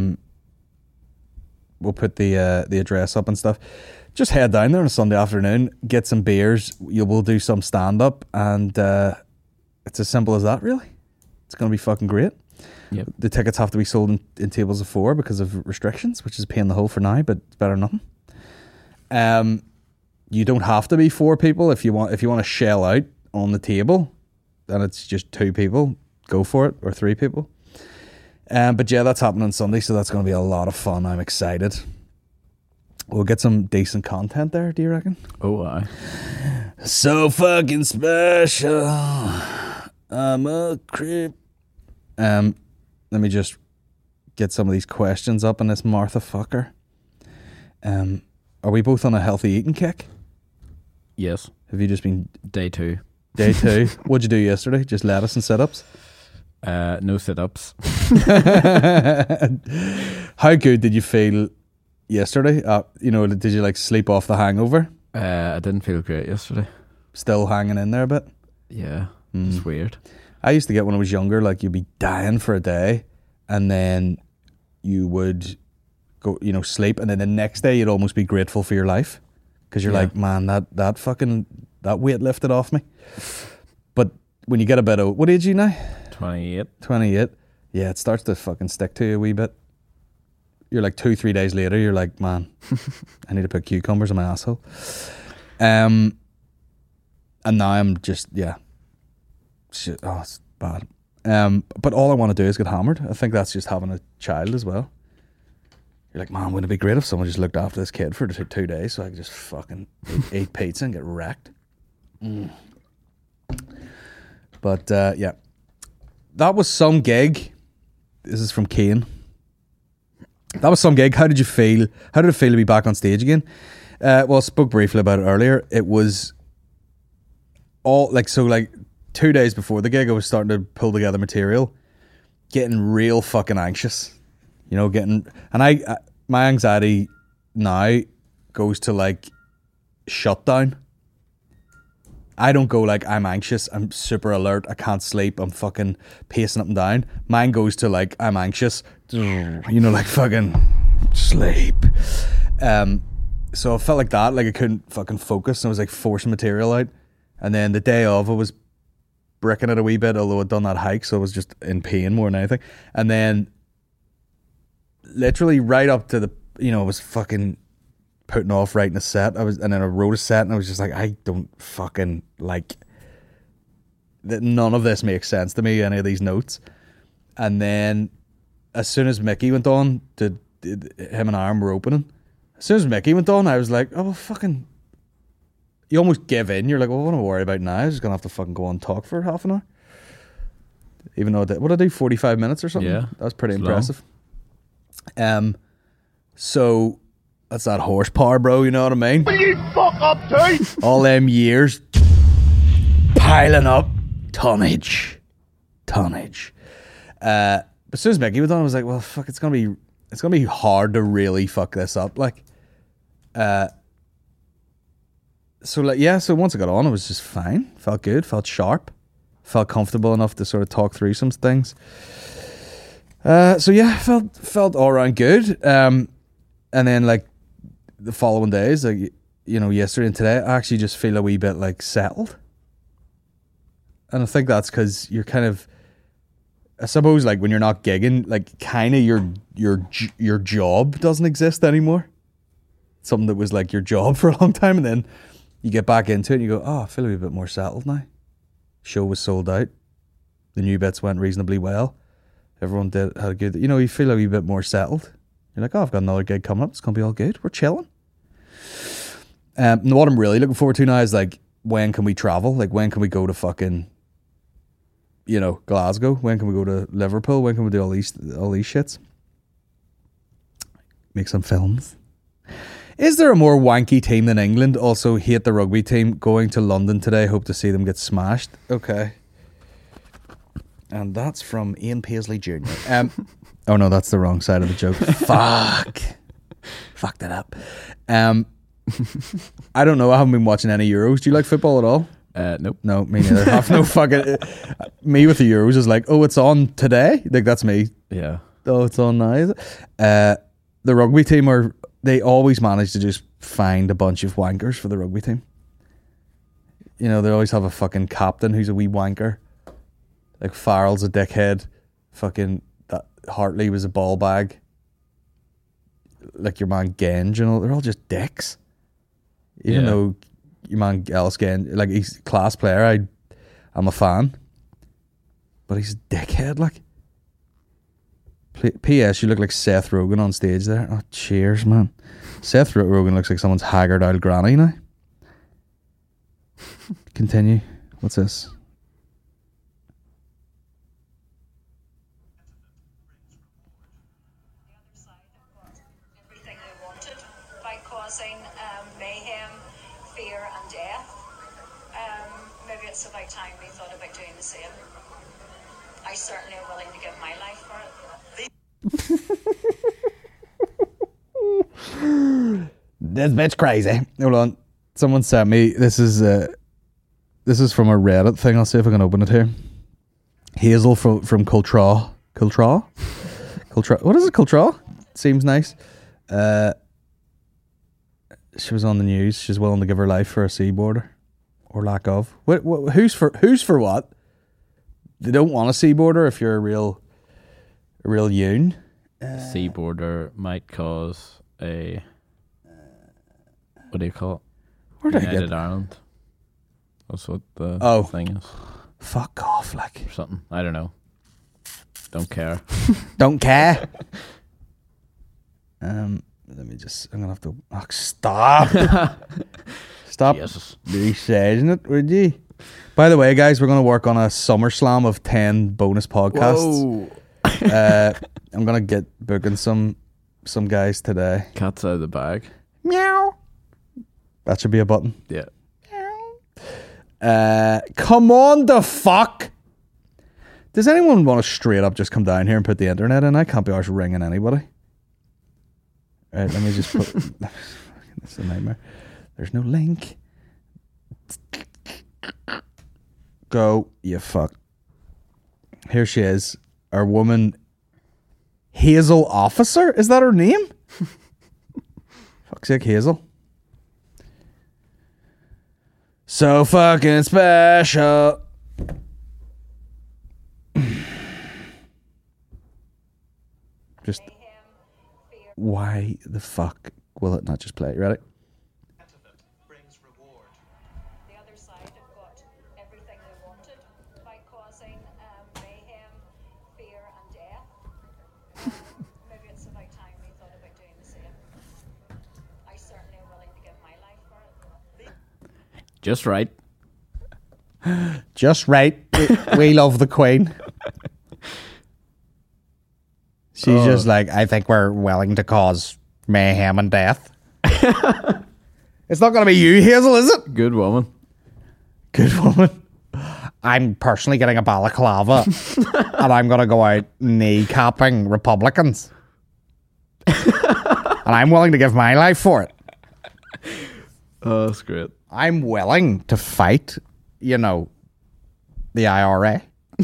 We'll put the address up and stuff. Just head down there on a Sunday afternoon, get some beers. We'll do some stand-up, and it's as simple as that, really. It's going to be fucking great. Yep. The tickets have to be sold in tables of 4 because of restrictions, which is a pain in the hole for now, but it's better than nothing. You don't have to be 4 people if you want to shell out on the table, then it's just 2 people. Go for it, or 3 people. But yeah, that's happening on Sunday, so that's going to be a lot of fun. I'm excited. We'll get some decent content there, do you reckon? Oh, aye. So fucking special. I'm a creep. Let me just get some of these questions up on this Martha fucker. Are we both on a healthy eating kick? Yes. Have you just been Day 2. day 2? What'd you do yesterday? Just lettuce and sit-ups? No sit-ups. How good did you feel yesterday? Did you like sleep off the hangover? I didn't feel great yesterday. Still hanging in there a bit? Yeah. It's weird. I used to get when I was younger, like you'd be dying for a day and then you would go, sleep, and then the next day you'd almost be grateful for your life because you're like, man, that weight lifted off me. But when you get a bit of, what age are you now? 28. Yeah, it starts to fucking stick to you a wee bit. You're like 2-3 days later, you're like, man, I need to put cucumbers in my asshole. And now I'm just, shit, it's bad. But all I want to do is get hammered. I think that's just having a child as well. You're like, man, wouldn't it be great if someone just looked after this kid for 2 days so I could just fucking eat pizza and get wrecked. But that was some gig. This is from Kane. That was some gig. How did you feel? How did it feel to be back on stage again? Well, I spoke briefly about it earlier. It was all 2 days before the gig, I was starting to pull together material, getting real fucking anxious. My anxiety now goes to shutdown. I don't go I'm anxious, I'm super alert, I can't sleep, I'm fucking pacing up and down. Mine goes to I'm anxious, fucking sleep. So I felt like that, I couldn't fucking focus, and I was forcing material out. And then the day of, I was bricking it a wee bit, although I'd done that hike, so I was just in pain more than anything. And then literally right up to I was fucking putting off writing a set. And then I wrote a set, and I was just like, I don't fucking that. None of this makes sense to me, any of these notes. And then as soon as Mickey went on, him and Aaron were opening. As soon as Mickey went on, I was like, oh, well, fucking. You almost give in. You're like, well, what am I worried about now? I'm just going to have to fucking go on and talk for half an hour. Even though what did I do, 45 minutes or something? Yeah. That was pretty impressive. So that's that horsepower, bro, you know what I mean? Will you fuck up, too? All them years piling up tonnage. But as soon as Mickey went on, I was like, well, fuck, it's gonna be hard to really fuck this up. So once I got on, it was just fine. Felt good, felt sharp, felt comfortable enough to sort of talk through some things. Felt all around good. And then the following days, yesterday and today, I actually just feel a wee bit settled. And I think that's because you're kind of, I suppose, when you're not gigging, kind of your job doesn't exist anymore. Something that was your job for a long time, and then you get back into it and you go, oh, I feel a wee bit more settled now. Show was sold out. The new bits went reasonably well. Everyone had a good, you feel a wee bit more settled. You're like, oh, I've got another gig coming up. It's going to be all good. We're chilling. And what I'm really looking forward to now is when can we travel? When can we go to fucking, Glasgow? When can we go to Liverpool? When can we do all these shits? Make some films. Is there a more wanky team than England? Also, hate the rugby team. Going to London today. Hope to see them get smashed. Okay. And that's from Ian Paisley Jr. Oh no, that's the wrong side of the joke. Fuck. Fucked it up. I don't know. I haven't been watching any Euros. Do you like football at all? Nope. No, me neither. Have no fucking. Me with the Euros is oh, it's on today. That's me. Yeah. Oh, it's on now. Is it? The rugby team they always manage to just find a bunch of wankers for the rugby team. They always have a fucking captain who's a wee wanker. Farrell's a dickhead. Fucking Hartley was a ball bag. Your man Genge, they're all just dicks. Even though your man Ellis Genge, he's a class player, I'm a fan. But he's a dickhead, P.S. You look like Seth Rogen on stage there. Oh, cheers, man. Seth Rogen looks like someone's haggard old granny now. Continue. What's this? it's about time we thought about doing the same. I certainly am willing to give my life for it. This bitch crazy. Hold on. Someone sent me. This is from a Reddit thing. I'll see if I can open it here. Hazel from Cultraw. Cultraw? What is it? Cultraw? Seems nice. She was on the news. She's willing to give her life for a seaboarder, or lack of. Who's for what? They don't want a seaboarder if you're a real yoon. Seaboarder might cause a what do you call it? Where did I United get Ireland. That's what the thing is. Fuck off, like Or something. I don't know. Don't care. Don't care. Let me just. I'm gonna have to. Oh, stop. Stop Jesus. resaging it, would you? By the way, guys, we're gonna work on a SummerSlam of 10 bonus podcasts. I'm gonna get booking some guys today. Cat's out of the bag. Meow. That should be a button. Yeah. Come on, the fuck. Does anyone want to straight up just come down here and put the internet in? I can't be arsed ringing anybody. Right, let me just put. This is a nightmare. There's no link. Go, you fuck. Here she is. Our woman, Hazel Officer? Is that her name? Fuck's sake, Hazel. So fucking special. Just why the fuck will it not just play? You ready? The other side have got everything they wanted by causing mayhem, fear, and death. Maybe it's about time we thought about doing the same. I certainly am willing to give my life for it. Just right. Just right. We love the Queen. She's just like, I think we're willing to cause mayhem and death. It's not going to be you, Hazel, is it? Good woman. Good woman. I'm personally getting a balaclava and I'm going to go out kneecapping Republicans. And I'm willing to give my life for it. Oh, that's great. I'm willing to fight, the IRA.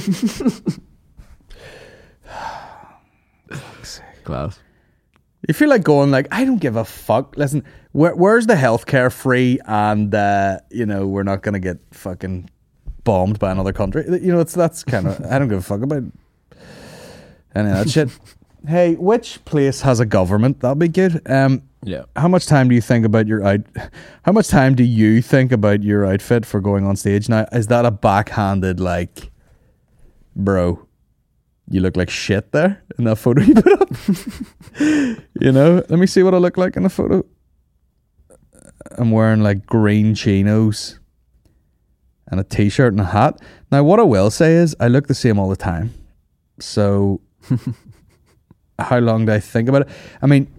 Class. You feel like going like, I don't give a fuck. Listen, where's the healthcare free and, we're not going to get fucking bombed by another country. That's kind of, I don't give a fuck about any of that shit. Hey, which place has a government? That'll be good. Yeah. How much time do you think about How much time do you think about your outfit for going on stage? Now, is that a backhanded like, bro, you look like shit there in that photo you put up? Let me see what I look like in the photo. I'm wearing like green chinos and a t-shirt and a hat. Now, what I will say is I look the same all the time. So how long do I think about it? I mean,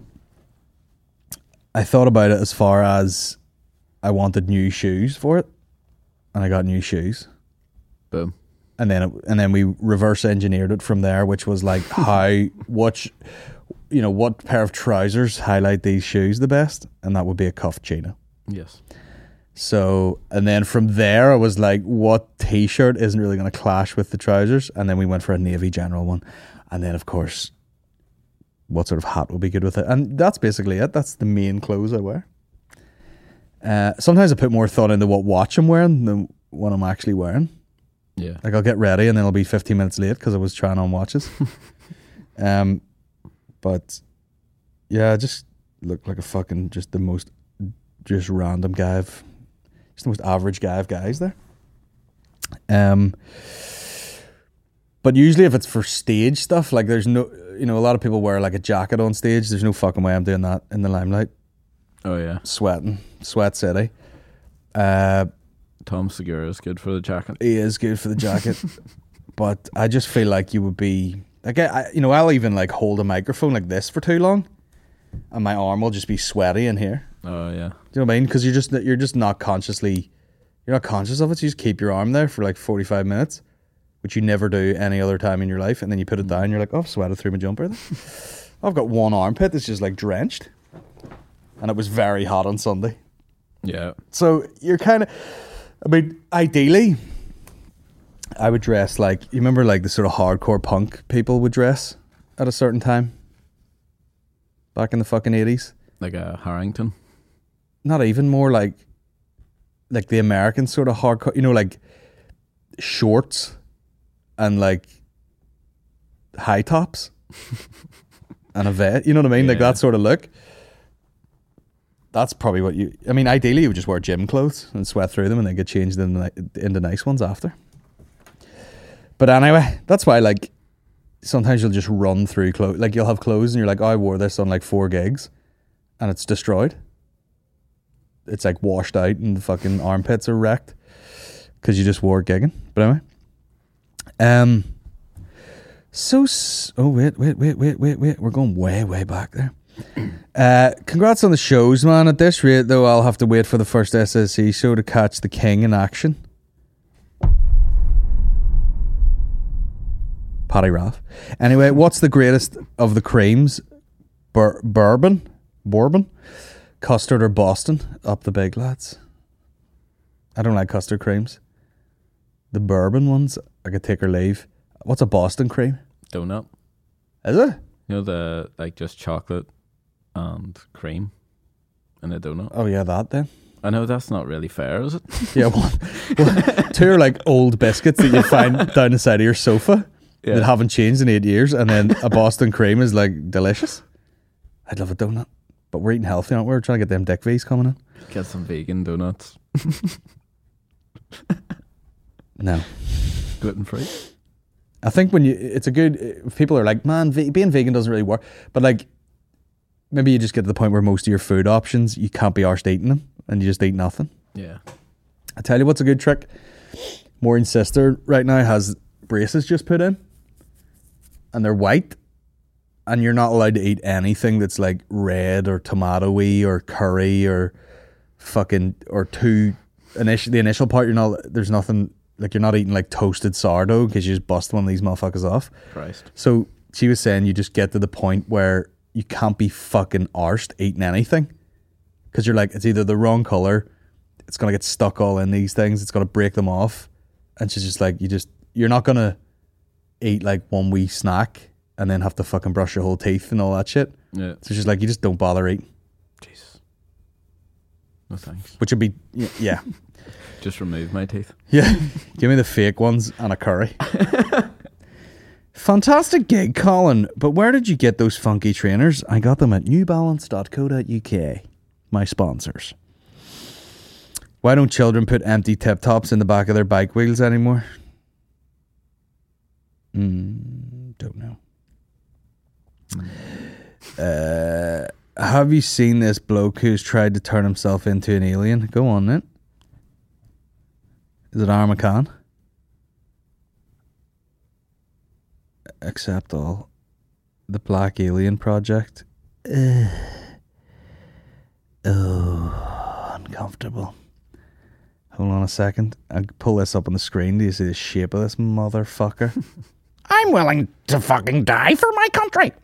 I thought about it as far as I wanted new shoes for it, and I got new shoes. Boom. And then we reverse engineered it from there, which was like what pair of trousers highlight these shoes the best, and that would be a cuffed chino. Yes. So, and then from there, I was like, what t-shirt isn't really going to clash with the trousers? And then we went for a navy general one, and then of course, what sort of hat would be good with it? And that's basically it. That's the main clothes I wear. Sometimes I put more thought into what watch I'm wearing than what I'm actually wearing. Yeah. Like I'll get ready and then I'll be 15 minutes late because I was trying on watches. But yeah, I just look like a fucking just random guy just the most average guy of guys there. But usually if it's for stage stuff, like there's no, a lot of people wear like a jacket on stage. There's no fucking way I'm doing that in the limelight. Oh yeah. Sweat city. Tom Segura is good for the jacket. He is good for the jacket. But I just feel like you would be like, I'll even like hold a microphone like this for too long and my arm will just be sweaty in here. Oh yeah. Do you know what I mean? Because you're just not consciously You're not conscious of it. So you just keep your arm there for like 45 minutes, which you never do any other time in your life. And then you put it down. You're like, oh, I've sweated through my jumper. I've got one armpit that's just like drenched. And it was very hot on Sunday. Yeah. So you're kind of, I mean, ideally, I would dress like, you remember like the sort of hardcore punk people would dress at a certain time? Back in the fucking 80s? Like a Harrington? Not even, more like the American sort of hardcore, you know, like shorts and like high tops and a vest, you know what I mean? Like that sort of look. That's probably what you, I mean, ideally you would just wear gym clothes and sweat through them and then get changed into nice ones after. But anyway, that's why like sometimes you'll just run through clothes. Like you'll have clothes and you're like, oh, I wore this on like 4 gigs and it's destroyed. It's like washed out and the fucking armpits are wrecked because you just wore it gigging. But anyway, oh wait, we're going way back there. Congrats on the shows, man. At this rate, though, I'll have to wait for the first SSE show to catch the king in action. Paddy Raff. Anyway, what's the greatest of the creams? Bourbon, custard or Boston? Up the big, lads. I don't like custard creams. The bourbon ones, I could take or leave. What's a Boston cream? Donut. Is it? You know, the like just chocolate and cream in a donut. Oh yeah, that then. I know that's not really fair, is it? Yeah, well, 2 are like old biscuits that you find down the side of your sofa that haven't changed in 8 years, and then a Boston cream is like delicious. I'd love a donut, but we're eating healthy, aren't we? We're trying to get them dick V's coming in. Get some vegan donuts. No. Gluten free. I think when it's a good, if people are like, man, being vegan doesn't really work, but like, maybe you just get to the point where most of your food options, you can't be arsed eating them, and you just eat nothing. Yeah. I tell you what's a good trick. Maureen's sister right now has braces just put in, and they're white, and you're not allowed to eat anything that's like red or tomato-y or curry or fucking, or the initial part, there's nothing, like you're not eating like toasted sourdough because you just bust one of these motherfuckers off. Christ. So she was saying you just get to the point where you can't be fucking arsed eating anything because you're like, it's either the wrong color, it's going to get stuck all in these things, it's going to break them off. And she's just like, you're not going to eat like one wee snack and then have to fucking brush your whole teeth and all that shit. Yeah. So she's like, you just don't bother eating. Jesus. No thanks. Which would be, yeah. Just remove my teeth. Yeah. Give me the fake ones and a curry. Fantastic gig, Colin. But where did you get those funky trainers? I got them at newbalance.co.uk. My sponsors. Why don't children put empty tip tops in the back of their bike wheels anymore? Don't know. Have you seen this bloke who's tried to turn himself into an alien? Go on then. Is it Arma Khan? Accept all. The Black Alien Project. Oh, uncomfortable. Hold on a second. I'll pull this up on the screen. Do you see the shape of this motherfucker? I'm willing to fucking die for my country.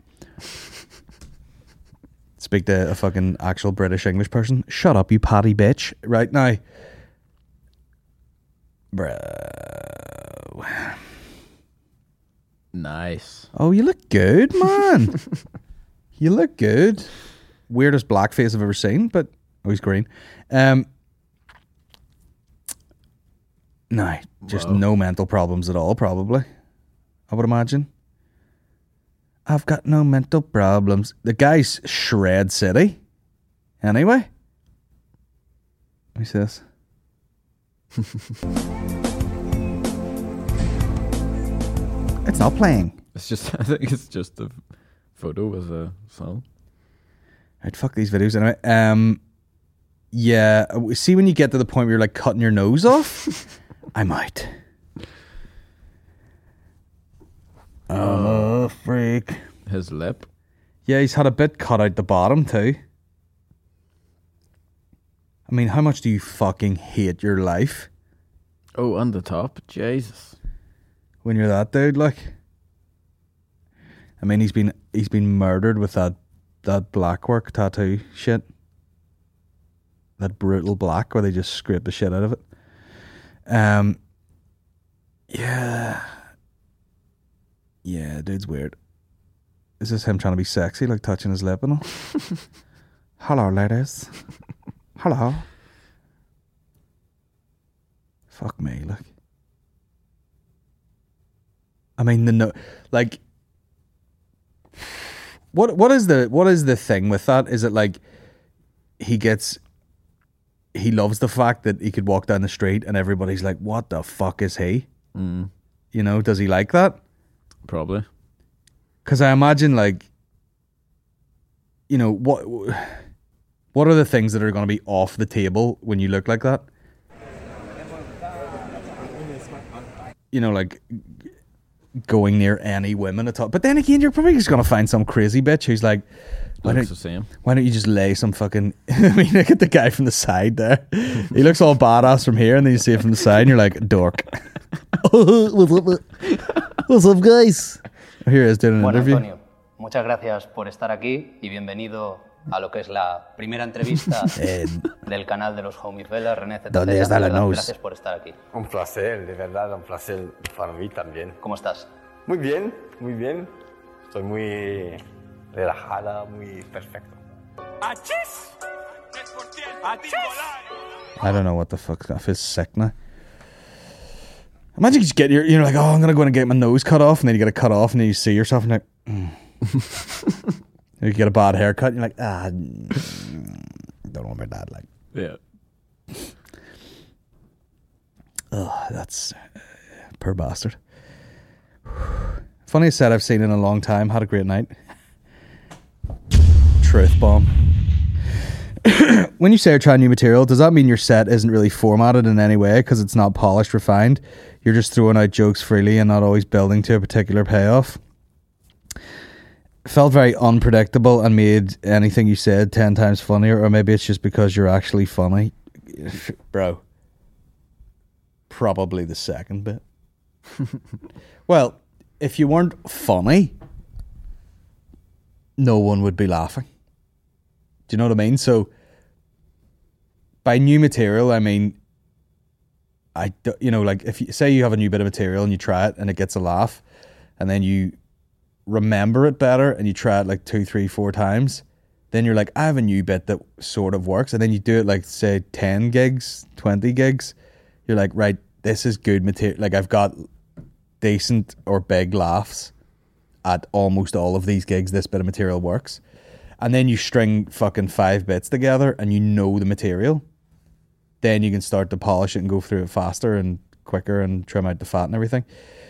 Speak to a fucking actual British English person. Shut up, you patty bitch. Right now. Bro. Nice. Oh, you look good, man. You look good. Weirdest blackface I've ever seen, but he's green. No, just no mental problems at all, probably. I would imagine. I've got no mental problems. The guy's Shred City. Anyway. Let me see this. It's not playing. It's just, I think it's just a photo as a song. Right, fuck these videos anyway. Yeah, see when you get to the point where you're like cutting your nose off? I'm out. Oh, freak. His lip. Yeah, he's had a bit cut out the bottom too. I mean, how much do you fucking hate your life Oh, on the top, Jesus. when you're that dude? Like, I mean, he's been murdered with that blackwork tattoo shit. That brutal black where they just scrape the shit out of it. Yeah. Yeah, dude's weird. Is this him trying to be sexy, like touching his lip and all? Hello, ladies. Hello. Fuck me, like. I mean, like. What is the thing with that? Is it like he loves the fact that he could walk down the street and everybody's like, what the fuck is he? Mm. You know, does he like that? Probably. Because I imagine, like, you know, what are the things that are going to be off the table when you look like that? You know, like going near any women at all. But then again, you're probably just going to find some crazy bitch who's like, Looks the same. why don't you just lay some fucking... I mean, look at the guy from the side there. He looks all badass from here, and then you see it from the side, and you're like, dork. What's up, guys? Here he is doing an Bueno, interview. Antonio, muchas gracias por estar aquí y bienvenido a lo que es la primera entrevista del canal de los Homies-Fellas, René ZZ. ¿Dónde está la De verdad, nose? Gracias por estar aquí. Un placer, de verdad, un placer para mí también. ¿Cómo estás? Muy bien, muy bien. Estoy muy relajada, muy perfecto. I don't know what the fuck. I feel sick now. Imagine you just get you're like, oh, I'm gonna go in and get my nose cut off, and then you get it cut off, and then you see yourself, and you get a bad haircut, and you're like, don't know about that. Like, Yeah. oh, that's poor bastard. Funniest set I've seen in a long time. Had a great night. Truth bomb. When you say you're trying new material, does that mean your set isn't really formatted in any way because it's not polished, refined? You're just throwing out jokes freely and not always building to a particular payoff? Felt very unpredictable and made anything you said 10 times funnier, or maybe it's just because you're actually funny. Bro. Probably the second bit. Well, if you weren't funny, no one would be laughing. Do you know what I mean? So, by new material, I mean, like if you say you have a new bit of material and you try it and it gets a laugh, and then you remember it better and you try it like 2, 3, 4 times, then you're like, I have a new bit that sort of works, and then you do it like, say, 10 gigs, 20 gigs. You're like, right, this is good material. Like, I've got decent or big laughs at almost all of these gigs. This bit of material works. And then you string fucking 5 bits together and you know the material. Then you can start to polish it and go through it faster and quicker and trim out the fat and everything.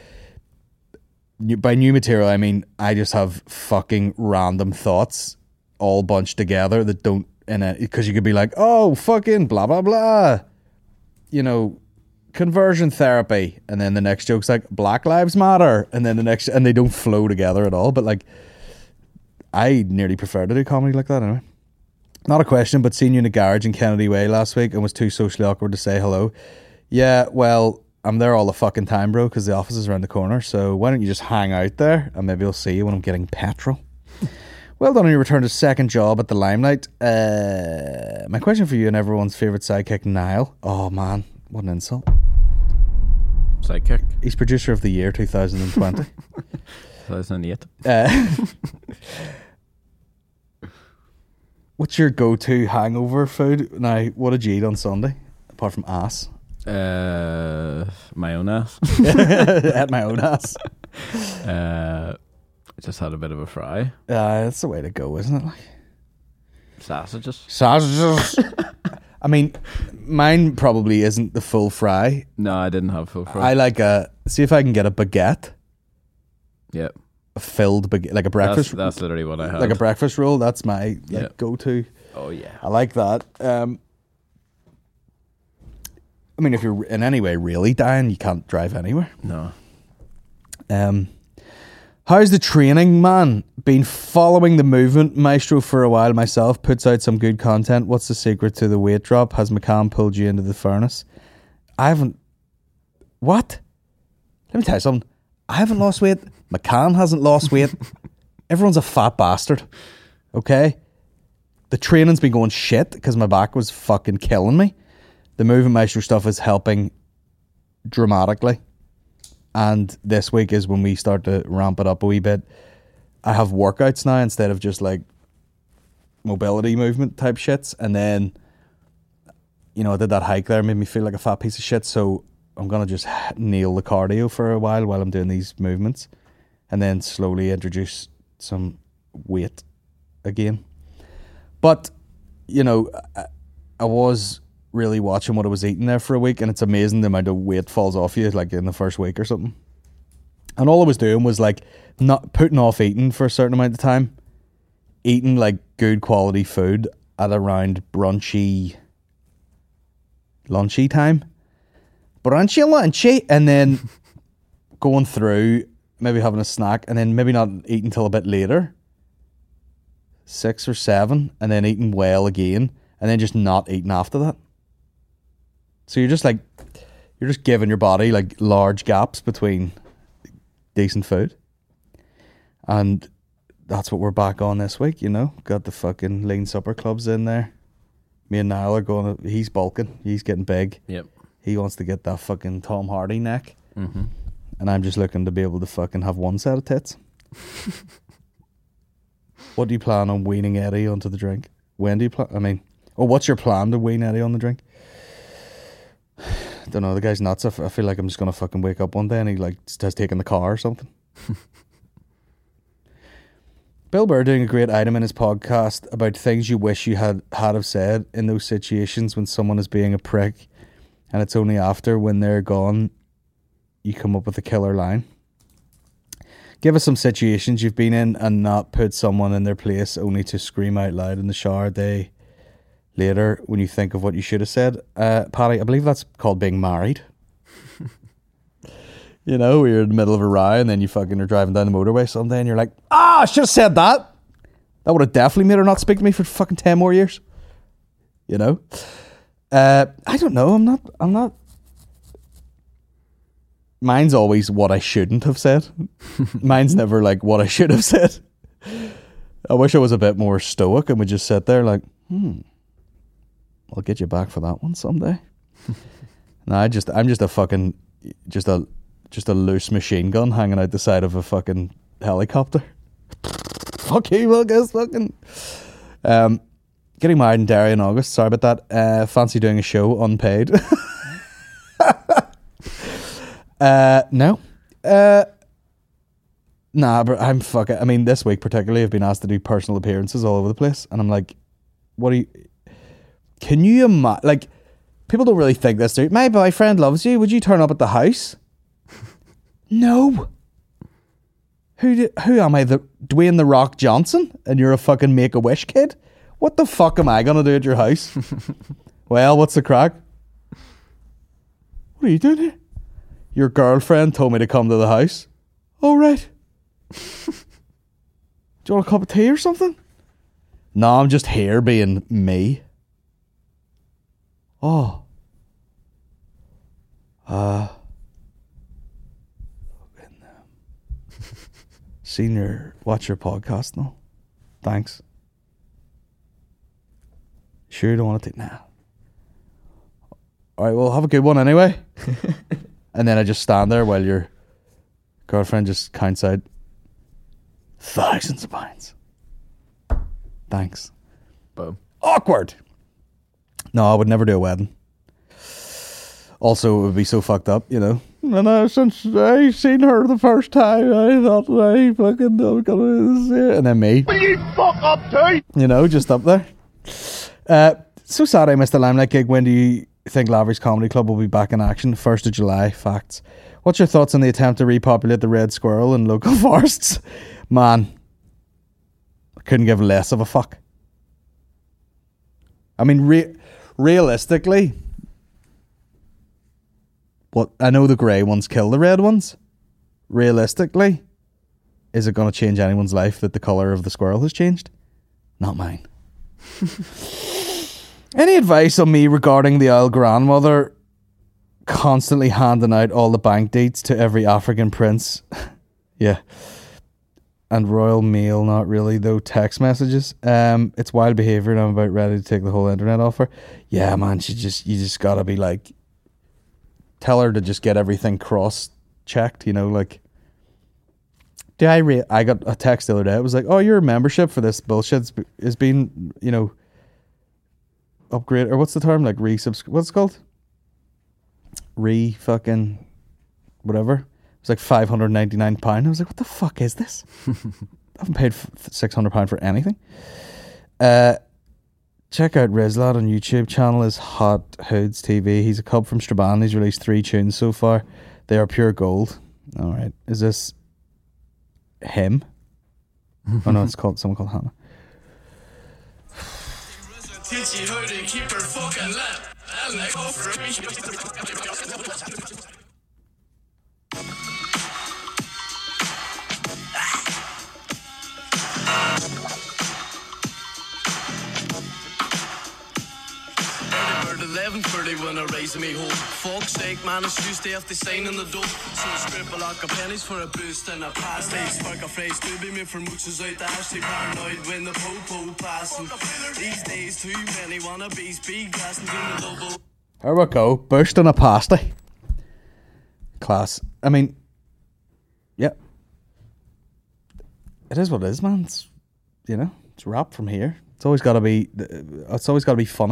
By new material, I mean I just have fucking random thoughts all bunched together that don't... Because you could be like, oh, fucking blah, blah, blah. You know, conversion therapy. And then the next joke's like, Black Lives Matter. And then the next... And they don't flow together at all. But like... I nearly prefer to do comedy like that anyway. Not a question, but seen you in a garage in Kennedy Way last week and was too socially awkward to say hello. Yeah, well, I'm there all the fucking time, bro, because the office is around the corner. So why don't you just hang out there and maybe I'll see you when I'm getting petrol. Well done on your return to second job at the Limelight. My question for you and everyone's favourite sidekick, Niall. Oh, man, what an insult. Sidekick. He's producer of the year 2020. 2008. What's your go-to hangover food? Now, what did you eat on Sunday? Apart from ass. My own ass. At my own ass. I just had a bit of a fry. That's the way to go, isn't it? Like, Sausages. I mean, mine probably isn't the full fry. No, I didn't have full fry. I like see if I can get a baguette. Yeah. A filled baguette, like a breakfast. That's literally what I had. Like a breakfast roll. That's my go-to. Oh yeah. I like that. I mean, if you're in any way really dying, you can't drive anywhere. No. How's the training, man? Been following the movement maestro for a while myself. Puts out some good content. What's the secret to the weight drop? Has McCann pulled you into the furnace? I haven't. What? Let me tell you something. I haven't lost weight. McCann hasn't lost weight. Everyone's a fat bastard. Okay? The training's been going shit because my back was fucking killing me. The movement maestro stuff is helping dramatically. And this week is when we start to ramp it up a wee bit. I have workouts now instead of just like mobility movement type shits. And then, you know, I did that hike there, made me feel like a fat piece of shit. So I'm going to just nail the cardio for a while I'm doing these movements. And then slowly introduce some weight again. But, you know, I was really watching what I was eating there for a week, and it's amazing the amount of weight falls off you, like in the first week or something. And all I was doing was like not putting off eating for a certain amount of time, eating like good quality food at around lunchy time, and then going through, maybe having a snack, and then maybe not eating until a bit later, 6 or 7, and then eating well again, and then just not eating after that. So you're just giving your body like large gaps between decent food. And that's what we're back on this week, you know. Got the fucking lean supper clubs in there. Me and Niall are going, he's bulking, he's getting big. Yep. He wants to get that fucking Tom Hardy neck. Mm-hmm. And I'm just looking to be able to fucking have one set of tits. What do you plan on weaning Eddie onto the drink? When do you plan? What's your plan to wean Eddie on the drink? Don't know, the guy's nuts. I feel like I'm just going to fucking wake up one day and he like has taken the car or something. Bill Burr doing a great item in his podcast about things you wish you had have said in those situations when someone is being a prick, and it's only after, when they're gone, you come up with a killer line. Give us some situations you've been in and not put someone in their place only to scream out loud in the shower a day later when you think of what you should have said. Paddy, I believe that's called being married. You know, you're in the middle of a row and then you fucking are driving down the motorway someday and you're like, I should have said that. That would have definitely made her not speak to me for fucking 10 more years. You know? I don't know. I'm not. Mine's always what I shouldn't have said. Mine's never like what I should have said. I wish I was a bit more stoic and would just sit there like, I'll get you back for that one someday. No, I'm just a fucking, just a loose machine gun hanging out the side of a fucking helicopter. Fuck you, Lucas, fucking. Getting married in Derry in August. Sorry about that. Fancy doing a show unpaid. No. Nah, but I'm fucking. I mean, this week particularly, I've been asked to do personal appearances all over the place, and I'm like, what do you? Can you imagine? Like, people don't really think this, dude. My boyfriend loves you. Would you turn up at the house? No. Who am I? The Dwayne the Rock Johnson, and you're a fucking Make-A-Wish kid? What the fuck am I gonna do at your house? Well, what's the crack? What are you doing here? Your girlfriend told me to come to the house. Oh, right. Do you want a cup of tea or something? No, I'm just here being me. Oh. Senior, watch your podcast now. Thanks. Sure you don't want to take now? Alright, well, have a good one anyway. And then I just stand there while your girlfriend just counts out thousands of pounds. Thanks. Boom. Awkward. No, I would never do a wedding. Also, it would be so fucked up, you know. And since I seen her the first time, I thought I fucking was gonna see it. And then me. Will you fuck up too? You know, just up there. So sad I missed the Limelight gig. When do you think Lavery's Comedy Club will be back in action? 1st of July. Facts. What's your thoughts on the attempt to repopulate the red squirrel in local forests? Man, I couldn't give less of a fuck. I mean, realistically, what I know, the grey ones kill the red ones. Realistically, is it going to change anyone's life that the colour of the squirrel has changed? Not mine. Any advice on me regarding the old grandmother constantly handing out all the bank deeds to every African prince? Yeah. And Royal Mail, not really, though. Text messages. It's wild behaviour and I'm about ready to take the whole internet off her. Yeah, man, you just gotta be like, tell her to just get everything cross-checked, you know, like, I got a text the other day. It was like, oh, your membership for this bullshit is being, you know, upgrade, or what's the term? Like what's it called? Fucking whatever. It was like £599. I was like, what the fuck is this? I haven't paid £600 for anything. Check out Rizlad on YouTube. Channel is Hot Hoods TV. He's a cub from Strabane. He's released 3 tunes so far. They are pure gold. All right. Is this him? Oh no, it's called someone called Hannah. When I raise me home. Fuck's sake, man, it's Tuesday after signing the dope. So I scribble like a pennies for a boost and a pass. They spark a phrase to be me for muchos out there. Stay paranoid when the po-po passing. These days, too many wannabes be gassing doing the double. There we go. Burst on a pasty. Class. I mean, yeah. It is what it is, man. It's, you know, it's rap from here. It's always got to be funny.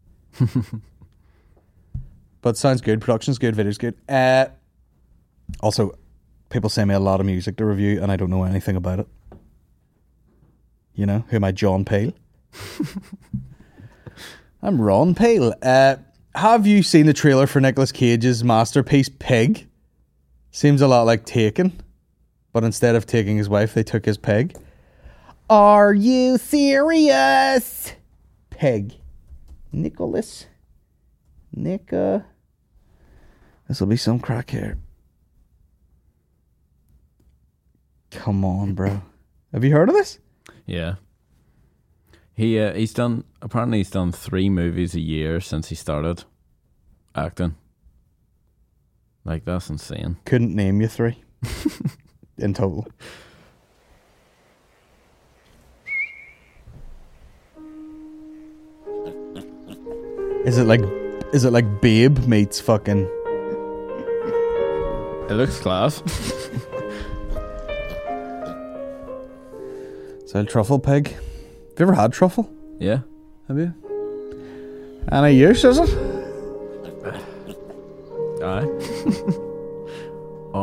But sounds good. Production's good. Video's good. Also, people send me a lot of music to review, and I don't know anything about it. You know, who am I? John Peel. I'm Ron Peel. Have you seen the trailer for Nicolas Cage's masterpiece Pig? Seems a lot like Taken, but instead of taking his wife, they took his pig. Are you serious? Pig. Nicholas. Nika. This will be some crack here. Come on, bro. Have you heard of this? Yeah. He's done 3 movies a year since he started acting. Like, that's insane. Couldn't name you 3 in total. Is it like Babe meets fucking... It looks class. Is that a truffle pig? Have you ever had truffle? Yeah. Have you? Any use, is it? Aye. Oh.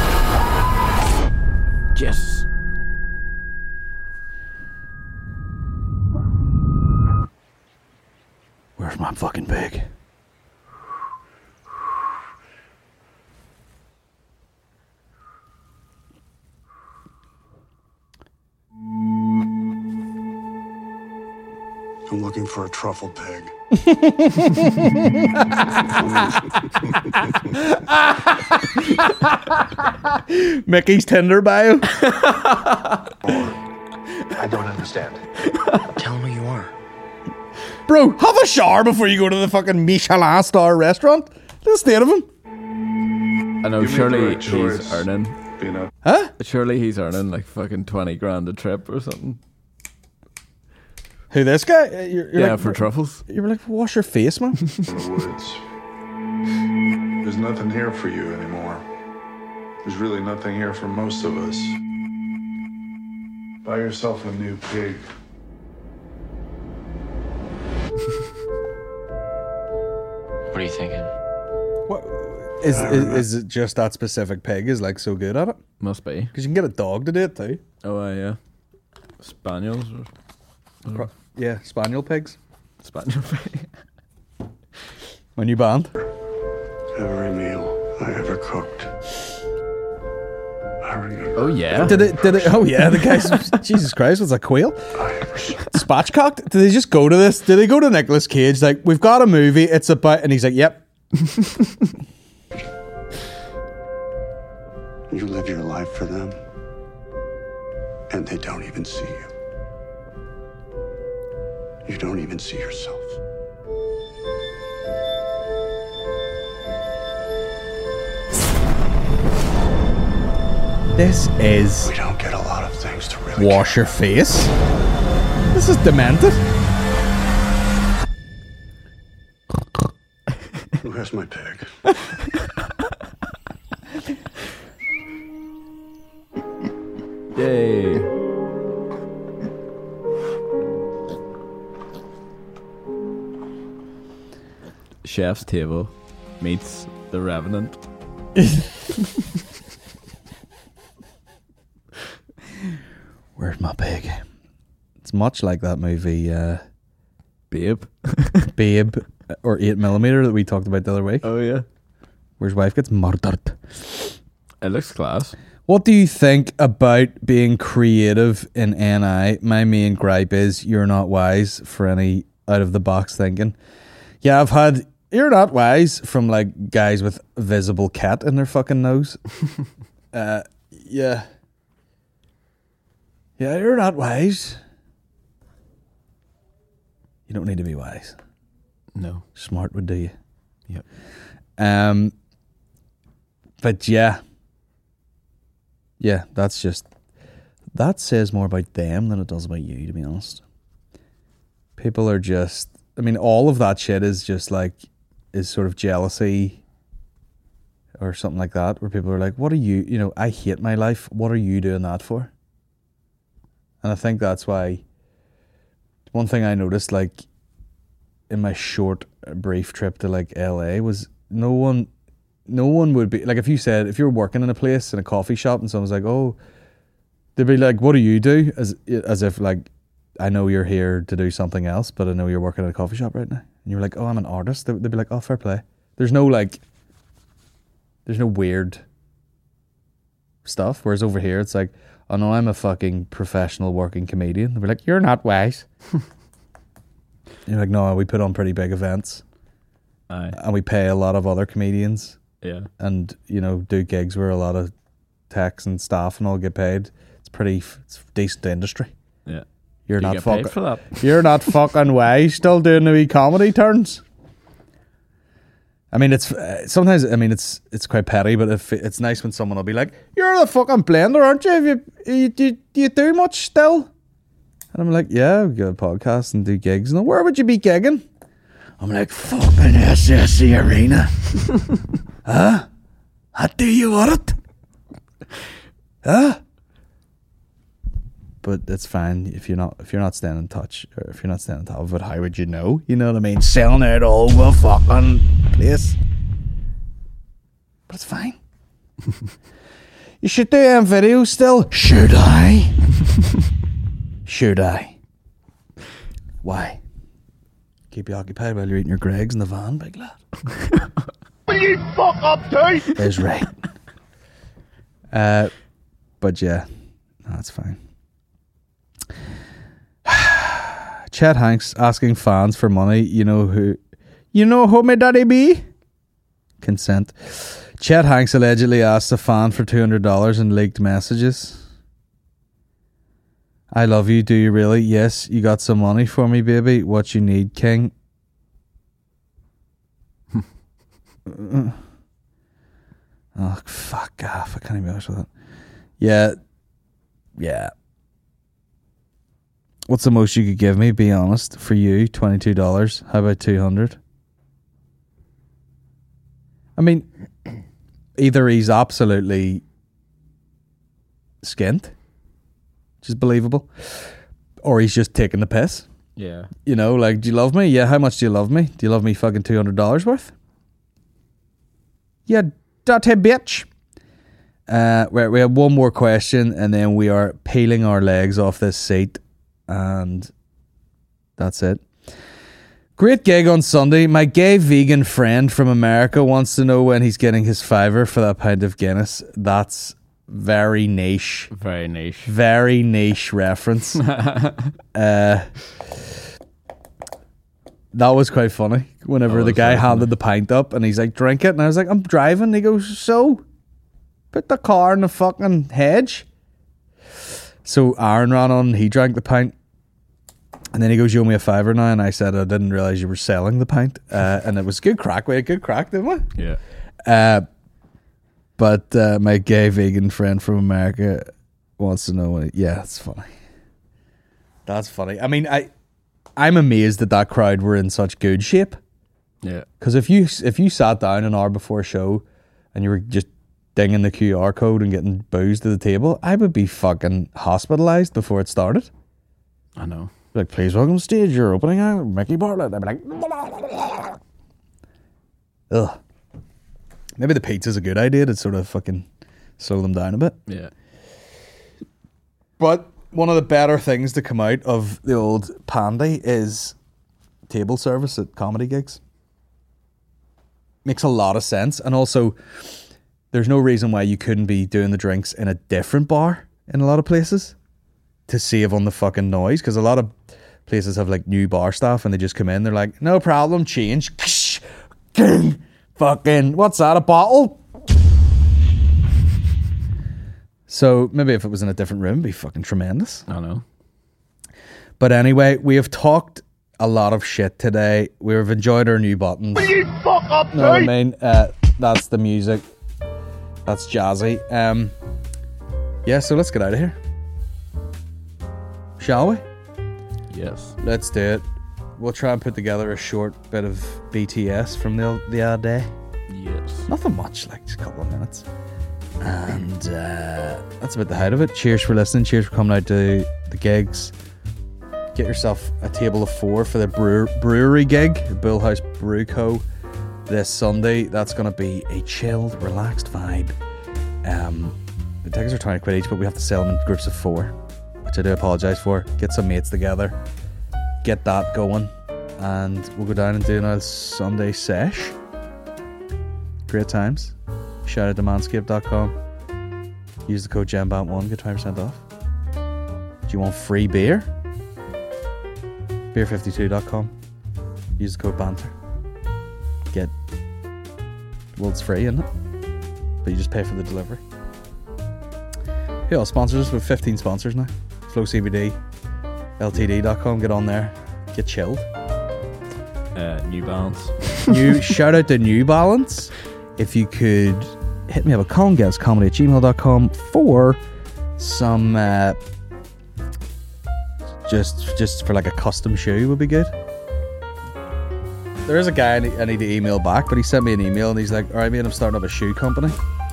Yes. Where's my fucking pig? I'm looking for a truffle pig. Mickey's Tinder bio. I don't understand. Tell me you are. Bro, have a shower before you go to the fucking Michelin star restaurant. Look at the state of him. I know, surely he's earning. Huh? Surely he's earning like fucking 20 grand a trip or something. Who, this guy? You're yeah, like, for truffles. You were like, wash your face, man. In the woods. There's nothing here for you anymore. There's really nothing here for most of us. Buy yourself a new pig. What are you thinking? What is it? Just that specific pig is like so good at it? Must be, because you can get a dog to do it too. Oh yeah, spaniels or yeah, spaniel pigs. Spaniel pig. My new band. Every meal I ever cooked. I remember. Oh yeah. Did it? Oh yeah. The guys. Jesus Christ, was that quail? Spatchcocked? Did they just go to this? Did they go to Nicolas Cage? Like, we've got a movie. It's about, and he's like, yep. You live your life for them. and they don't even see you. You don't even see yourself. This is... We don't get a lot of things to really wash your face. This is demented. Where's my pig? Yay. Chef's Table meets The Revenant. Where's my pig? It's much like that movie, Babe. Babe, or 8mm that we talked about the other week. Oh, yeah. Where his wife gets murdered. It looks class. What do you think about being creative in NI? My main gripe is you're not wise for any out-of-the-box thinking. Yeah, I've had you're not wise from like guys with visible cat in their fucking nose. Yeah. Yeah, you're not wise. You don't need to be wise. No. Smart would do you. Yep. But yeah. Yeah, that says more about them than it does about you, to be honest. People are just, I mean, all of that shit is just like, is sort of jealousy or something like that, where people are like, what are you, I hate my life. What are you doing that for? And I think that's why, one thing I noticed, like, in my short, brief trip to like LA was no one would be, like, if you were working in a place, in a coffee shop, and someone's like, oh, they'd be like, what do you do? As if, like, I know you're here to do something else, but I know you're working at a coffee shop right now. And you're like, oh, I'm an artist. They'd be like, oh, fair play. There's no weird stuff. Whereas over here, it's like, oh no, I'm a fucking professional working comedian. They'd be like, you're not wise. You're like, no, we put on pretty big events. Aye. And we pay a lot of other comedians. Yeah. And, do gigs where a lot of techs and staff and all get paid. It's decent industry. Yeah. You're Do you not get fucking paid for that? You're not fucking wise still doing the wee comedy turns. I mean, it's sometimes. I mean, it's quite petty, but it's nice when someone will be like, "You're the fucking blender, aren't you? Do you do much still?" And I'm like, "Yeah, we got a podcast and do gigs." And where would you be gigging? I'm like, "Fucking SSE Arena." Huh? How do you want it? Huh? But it's fine if you're not staying in touch, or if you're not staying on top of it. How would you know? You know what I mean? Selling out all over fucking place. But it's fine. You should do videos still. Should I? Should I? Why? Keep you occupied while you're eating your Greggs in the van, big lad. Will you fuck up too? Is right. But yeah, no, that's fine. Chet Hanks asking fans for money. You know who my daddy be? Consent. Chet Hanks allegedly asked a fan for $200 in leaked messages. I love you, do you really? Yes, you got some money for me, baby. What you need, king? Oh, fuck off. I can't even be honest with it. Yeah. What's the most you could give me? Be honest. For you, $22. How about $200? I mean, either he's absolutely skint, which is believable, or he's just taking the piss. Yeah. Like, do you love me? Yeah, how much do you love me? Do you love me fucking $200 worth? Yeah, dirty bitch. We have one more question, and then we are peeling our legs off this seat. And that's it. Great gig on Sunday. My gay vegan friend from America wants to know when he's getting his $5 for that pint of Guinness. That's very niche. Very niche. Very niche reference. That was quite funny. Whenever the guy handed the pint up and he's like, drink it. And I was like, I'm driving. And he goes, so? Put the car in the fucking hedge. So Aaron ran on, he drank the pint. And then he goes, you owe me a $5 now. And I said, I didn't realise you were selling the pint. And it was good crack. We had good crack, didn't we? Yeah. But my gay vegan friend from America wants to know. Yeah, it's funny. That's funny. I mean, I'm amazed that crowd were in such good shape. Yeah. Because if you sat down an hour before a show and you were just dinging the QR code and getting booze to the table, I would be fucking hospitalised before it started. I know. Like, please welcome to stage your opening act, Mickey Bartlett. I'd be like, ugh. Maybe the pizza's a good idea to sort of fucking slow them down a bit. Yeah. But one of the better things to come out of the old pandy is table service at comedy gigs. Makes a lot of sense. And also, there's no reason why you couldn't be doing the drinks in a different bar in a lot of places to save on the fucking noise. Because a lot of places have like new bar staff and they just come in, they're like, no problem, change. Fucking, what's that, a bottle? So maybe if it was in a different room, it'd be fucking tremendous. I know. But anyway, we have talked a lot of shit today. We've enjoyed our new buttons. Will you fuck up, know what I mean? That's the music. That's jazzy. Yeah, so let's get out of here. Shall we? Yes. Let's do it. We'll try and put together a short bit of BTS from the other day. Yes. Nothing much, like just a couple of minutes. And that's about the height of it. Cheers for listening. Cheers for coming out to the gigs. Get yourself a table of 4 for the brewery gig, the Bullhouse Brew Co. this Sunday. That's going to be a chilled, relaxed vibe. The tickets are 20 quid each, but we have to sell them in groups of 4, which I do apologise for. Get some mates together, get that going, and we'll go down and do another Sunday sesh. Great times. Shout out to manscaped.com. Use the code GEMBANT1, get 20% off. Do you want free beer? Beer52.com. Use the code BANTER. Get, well, it's free, isn't it? But you just pay for the delivery. Who else sponsors us? We have 15 sponsors now. Flow CBD, LTD.com. Get on there. Get chilled. New Balance. Shout out to New Balance. If you could hit me up at colingatscomedy@gmail.com for some just for like a custom shoe would be good. There is a guy I need to email back, but he sent me an email and he's like, alright mate, I'm starting up a shoe company.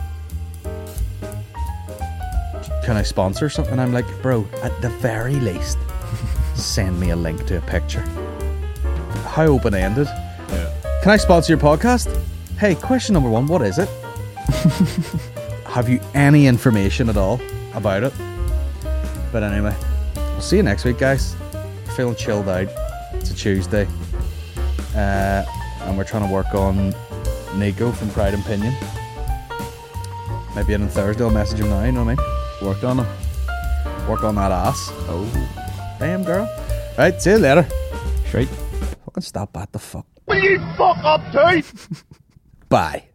Can I sponsor something? And I'm like, bro, at the very least, send me a link to a picture. How open-ended. Yeah. Can I sponsor your podcast? Hey, question number 1, what is it? Have you any information at all about it? But anyway, we'll see you next week, guys. Feeling chilled out. It's a Tuesday. And we're trying to work on Nico from Pride and Pinion. Maybe on Thursday, I'll message him now, you know what I mean? Worked on him. Work on that ass. Oh. Damn, girl. Right, see you later. Straight. Fucking stop that the fuck. Will you fuck up, too? Bye.